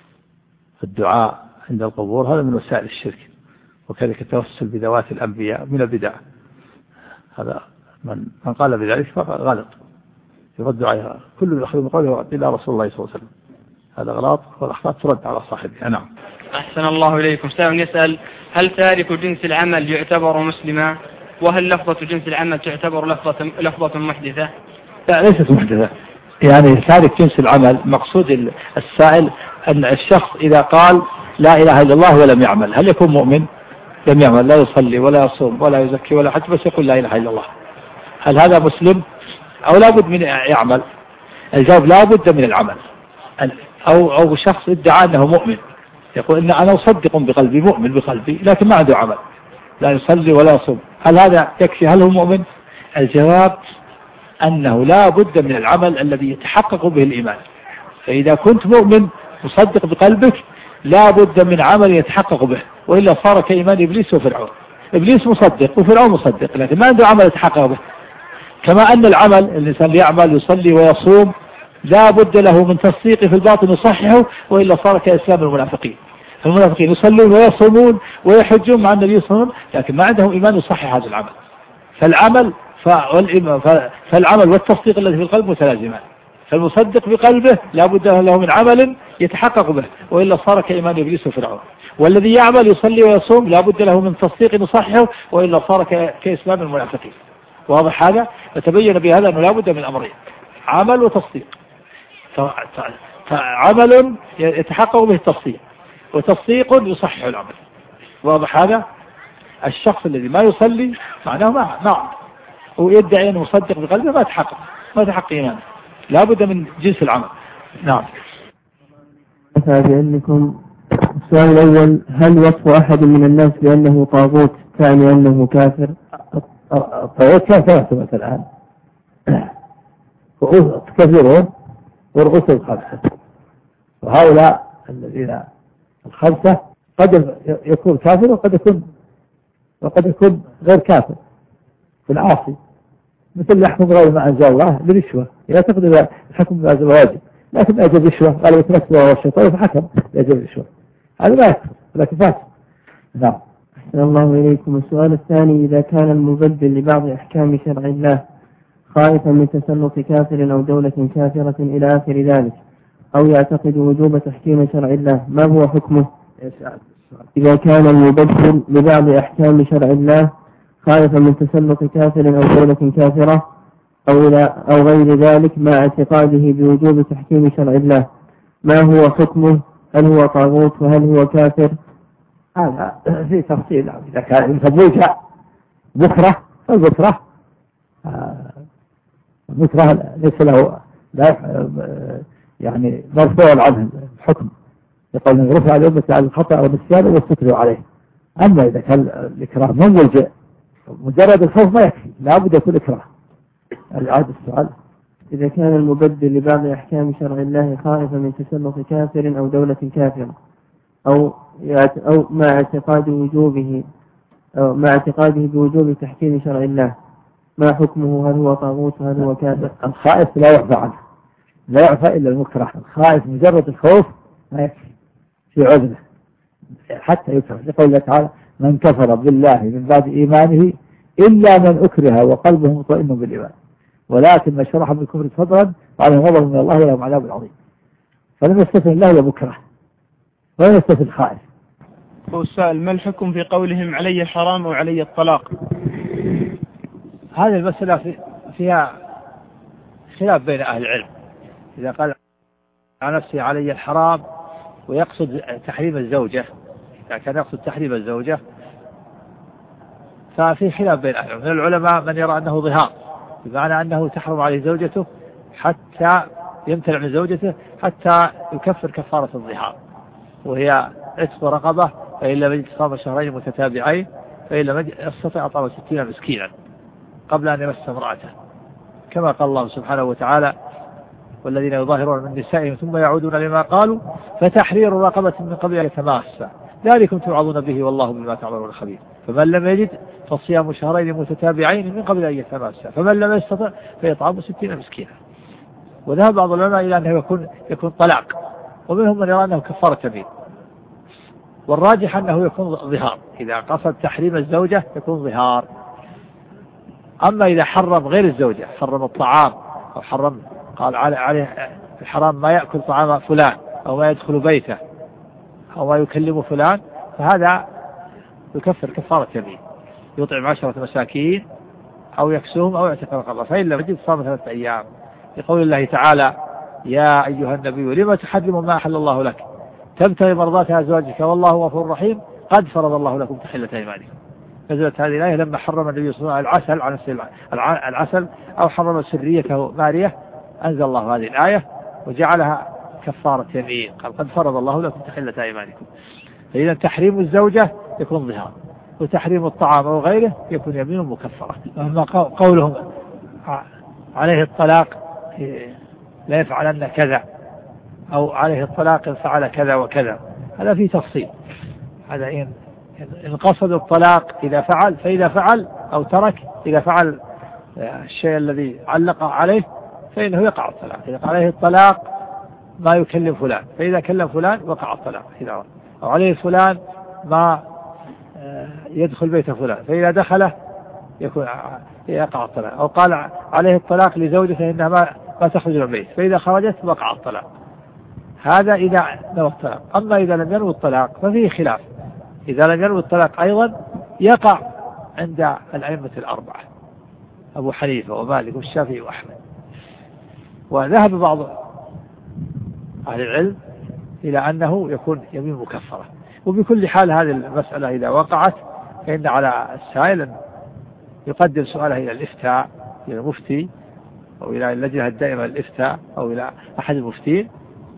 الدعاء عند القبور هذا من وسائل الشرك، وكذلك التوسل بذوات الأنبياء من البدع. هذا من قال بذلك فقال غلط، يرد عليها كل يأخذ من قوله إلا رسول الله صلى الله عليه وسلم. هذا غلط، والأخطاء ترد على صاحبها. نعم. أحسن الله إليكم. سائل يسأل: هل تارك جنس العمل يعتبر مسلما؟ وهل لفظة جنس العمل تعتبر لفظة محدثة؟ لا، ليست محدثة. يعني تارك جنس العمل مقصود السائل أن الشخص إذا قال لا إله إلا الله ولم يعمل، هل يكون مؤمن؟ لم يعمل، لا يصلي ولا يصوم ولا يزكي ولا حج، بس يقول لا إله إلا الله، هل هذا مسلم أو لا بد من يعمل؟ الجواب لا بد من العمل. أو شخص ادعى أنه مؤمن، يقول إن أنا أصدق بقلبي، مؤمن بقلبي، لكن ما عنده عمل، لا يصلي ولا يصوم، هل هذا يكفي؟ هل هو مؤمن؟ الجواب أنه لا بد من العمل الذي يتحقق به الإيمان. فإذا كنت مؤمن مصدق بقلبك لا بد من عمل يتحقق به، وإلا صار كإيمان إبليس وفرعون. إبليس مصدق وفرعون مصدق، لكن ما عنده عمل يتحقق به. كما أن العمل الإنسان يعمل يصلي ويصوم لا بد له من تصديق في الباطن يصححه، وإلا صار كإسلام المنافقين. المنافقين يصلون ويصومون ويحجون مع النبي صلى الله عليه وسلم، لكن ما عندهم إيمان يصحح هذا العمل. فالعمل والتصديق الذي في القلب متلازمان. فالمصدق بقلبه لا بد له من عمل يتحقق به، وإلا صار كإيمان إبليس وفرعون. والذي يعمل يصلي ويصوم لا بد له من تصديق يصححه، وإلا صار كإسلام المنافقين. واضح هذا؟ فتبين بهذا أنه لا بد من أمرين: عمل وتصديق. فعمل يتحقق به التصديق، وتصديق يصحح العمل. واضح هذا؟ الشخص الذي ما يصلي معناه ما ويدعي أنه مصدق بقلبه ما تحقق إيمانه، لا بد من جنس العمل. نعم. لكم السؤال الأول: هل وصف أحد من الناس بأنه طاغوت تعني أنه كافر؟ الطاغوت كافر الآن كثيرون، والرسل الخمسة، وهؤلاء الذين الخمسة قد يكون كافر وقد يكون غير كافر في العاصي، مثل يحكم غير ما أنزل الله برشوة، يعتقد الحكم بهذا الواجب، لكن أجل رشوة غالبا نفسه والشيطان فحكم بأجل رشوة، هذا لا يكفر لكن فاسد. نعم. أحسن الله إليكم. السؤال الثاني: إذا كان المبدل لبعض أحكام شرع الله خائفا من تسلط كافر أو دولة كافرة إلى آخر ذلك، أو يعتقد وجوب تحكيم شرع الله، ما هو حكمه؟ إذا كان المبدل لبعض أحكام شرع الله خائفا من تسلط كافر أو دولة كافرة أو غير ذلك مع اعتقاده بوجوب تحكيم شرع الله، ما هو حكمه؟ هل هو طاغوت وهل هو كافر؟ هذا في تفصيل. إذا كان يسموها بكرة فالبكرة بكرة ليس له يعني مرفوع عنه الحكم، يقول أن رفع الأمة على الخطأ والنسيان والستر عليه. أما إذا كان الإكراه من ملجأ مجرد الخوف ما يكفي، لا بد يكون إكراه. العاد السؤال: إذا كان المبدل لبعض أحكام شرع الله خائفا من تسلط كافر أو دولة كافرة أو مع اعتقاده بوجوب تحكيم شرع الله، ما حكمه؟ هل هو طاغوت وهل هو كافر؟ الخائف لا يعفى عنه، لا يعفى إلا المكره. الخائف مجرد الخوف ما يكفي في عذره حتى يكره، يقول الله تعالى: من كفر بالله من بعد إيمانه إلا من أكره وقلبه مطمئن بالإيمان ولكن ما شرح بالكفر صدرا وعليهم غضب من الله ولهم عذاب عظيم. فلم يستثن الله إلا مكره ولم يستثن الخائف. هو السائل: ما الحكم في قولهم علي الحرام أو علي الطلاق؟ هذه المسألة فيها خلاف بين أهل العلم. إذا قال على نفسه علي الحرام ويقصد تحريم الزوجة، إذا كان يقصد تحريم الزوجة ففي خلاف بين أهل العلم. من العلماء من يرى أنه ظهار، بمعنى أنه تحرم عليه زوجته حتى يمتنع من زوجته حتى يكفر كفارة الظهار، وهي عتق رقبة، فإن لم يجد صام شهرين متتابعين، فإن لم يستطع أطعم 60 مسكينا قبل أن يمس امرأته، كما قال الله سبحانه وتعالى: والذين يظاهرون من نسائهم ثم يعودون لما قالوا فتحرير رقبة من قبل أن يتماسا ذلكم توعظون به والله بما تعملون خبير. فمن لم يجد فصيام شهرين متتابعين من قبل أن يتماسا، فمن لم يستطع فيطعم 60 مسكينا. وذهب بعض العلماء إلى أنه يكون طلاق، ومنهم من يرى أنه كفارة يمين، والراجح أنه يكون ظهار. إذا قصد تحريم الزوجة يكون ظهار. أما إذا حرم غير الزوجة، حرم الطعام أو حرم قال عليه الحرام ما يأكل طعام فلان أو ما يدخل بيته أو ما يكلم فلان، فهذا يكفر كفارة يمين، يطعم 10 مساكين أو يكسوهم أو يعتق رقبة، فإن لم يجد صام 3 أيام، لقول الله تعالى: يا أيها النبي لما تحرم ما أحل الله لك تبتغي مرضات أزواجك والله غفور رحيم قد فرض الله لكم تحلة أيمانكم. نزلت هذه الآية لما حرم النبي صلى الله عليه وسلم العسل العسل أو حرم سريته مارية، أنزل الله هذه الآية وجعلها كفارة يمين، قال: قد فرض الله لكم تحلة أيمانكم. فإذا تحريم الزوجة يكون ظهار، وتحريم الطعام أو غيره يكون يمين مكفرة. أما قولهم عليه الطلاق لا يفعلن كذا أو عليه الطلاق إن فعل كذا وكذا، هذا فيه تفصيل. هذا إن قصد الطلاق إذا فعل، فإذا فعل أو ترك، إذا فعل الشيء الذي علق عليه فإنه يقع الطلاق. إذا قال عليه الطلاق ما يكلم فلان، فإذا كلم فلان وقع الطلاق. إذا أو عليه فلان ما يدخل بيت فلان، فإذا دخله يقع الطلاق. أو قال عليه الطلاق لزوجته إنها ما تخرج من البيت، فإذا خرجت وقع الطلاق. هذا إذا نوى الطلاق. أما إذا لم ينوي الطلاق ففيه خلاف. إذا لم ينوي الطلاق أيضا يقع عند الأئمة الأربعة، أبو حنيفة ومالك والشافعي وأحمد. وذهب بعض أهل العلم إلى أنه يكون يمين مكفرة. وبكل حال هذه المسألة إذا وقعت فإن على السائل أن يقدم سؤاله إلى الإفتاء، إلى المفتي أو إلى اللجنة الدائمة للإفتاء أو إلى أحد المفتين،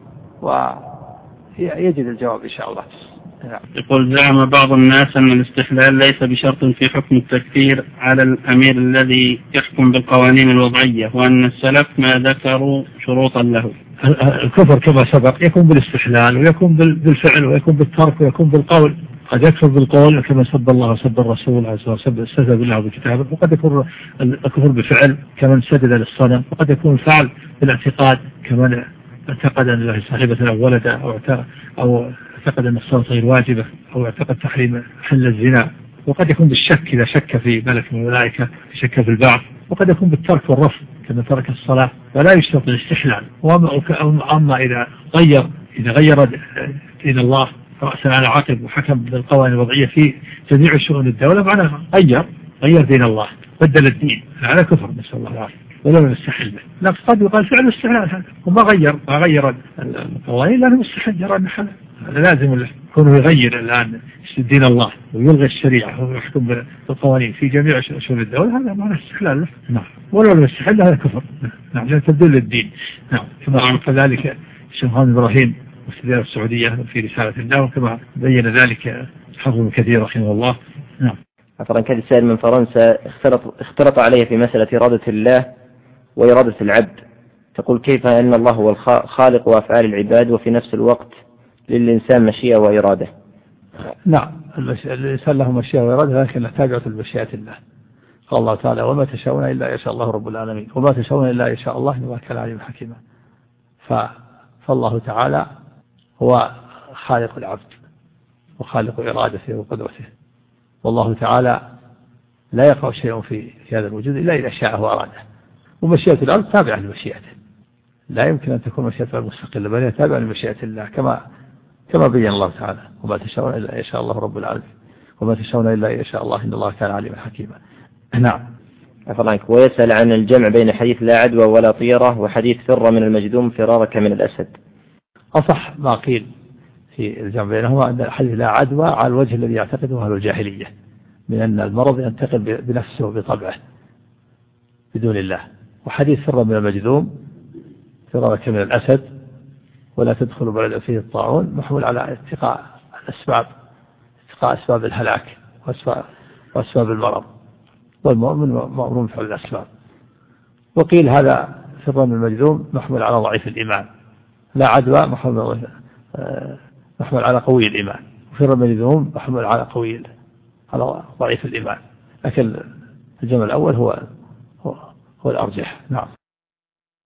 ويجد الجواب إن شاء الله. يقول: زعم بعض الناس أن الاستحلال ليس بشرط في حكم التكفير على الأمير الذي يحكم بالقوانين الوضعية، وأن السلف ما ذكروا شروطا له. الكفر كما سبق يكون بالاستحلال ويكون بالفعل ويكون بالترك ويكون بالقول. قد يكفر بالقول كما سب الله وسب الرسول عز وجل استهزأ بالله وبكتابه، وقد يكون الكفر بالفعل كمن سجد للصنم، وقد يكون الفعل بالاعتقاد كمن اعتقد أن الله صاحبة أو ولدا أو اعتقد أن الصلاة غير واجبة، أو اعتقد تحريم حل الزنا. وقد يكون بالشك إذا شك في ملك من الملائكة، شك في البعث. وقد يكون بالترك والرفض كما ترك الصلاة، فلا يشترط الاستحلال. أما إذا غير دين الله رأسا على عقب وحكم بالقوانين الوضعية في جميع شؤون الدولة، معناه غير دين الله، بدل الدين، على كفر نسأل الله العافية، ولو يستحل به. لكن قد يقال فعل الاستحلال هذا، وما غير القوانين لأنه مستحل، يرى أنه حلال. هذا لازم له كونه يغير الآن دين الله ويلغي الشريعة ويحكم بالقوانين في جميع شؤون الدولة، هذا معناه استحلال له. نعم، ولو يستحل هذا كفر. نعم، لأن تبديل للدين. نعم، كما كذلك الشيخ محمد إبراهيم مفتي السعودية في رسالة الله، وكما بين ذلك حافظ كثير رحمه الله. نعم. عفوا، كان السائل من فرنسا اختلط عليه في مسألة إرادة الله وإرادة العبد. تقول: كيف أن الله هو الخالق وأفعال العباد وفي نفس الوقت للإنسان مشيئة وإرادة؟ نعم، الإنسان له مشيئة وإرادة، لكن تابعة المشيئة الله. قال الله تعالى: وما تشاءون إلا يشاء الله رب العالمين، وما تشاءون إلا يشاء الله إنه كان عليما حكيما. فالله تعالى هو خالق العبد وخالق إرادته وقدرته، والله تعالى لا يقع شيء في هذا الوجود إلا إذا شاءه وأراده. ومشيئة العبد تابعة لمشيئته، لا يمكن أن تكون مشيئة العبد مستقلة، بل هي تابعة لمشيئة الله، كما كما بين الله تعالى وما تشاءون إلا إن شاء الله رب العالمين وما تشاءون إلا إن شاء الله إن الله كان عليما حكيما. نعم. ويسأل عن الجمع بين حديث لا عدوى ولا طيرة وحديث فر من المجذوم فرارك من الأسد. أصح ما قيل في الجمع بينهما أن الحديث لا عدوى على الوجه الذي يعتقده أهل الجاهلية من أن المرض ينتقل بنفسه وبطبعه بدون الله، وحديث فر من المجذوم فرارك من الأسد ولا تدخل بلد فيه الطاعون محمول على اتقاء الأسباب، اتقاء أسباب الهلاك وأسباب المرض، والمؤمن مأمور بفعل الأسباب. وقيل هذا فر من المجذوم محمول على ضعيف الإيمان، لا عدوى محمول على قوي الإيمان، وفر من المجذوم محمول على على ضعيف الإيمان، لكن الجمع الأول هو الأرجح. نعم.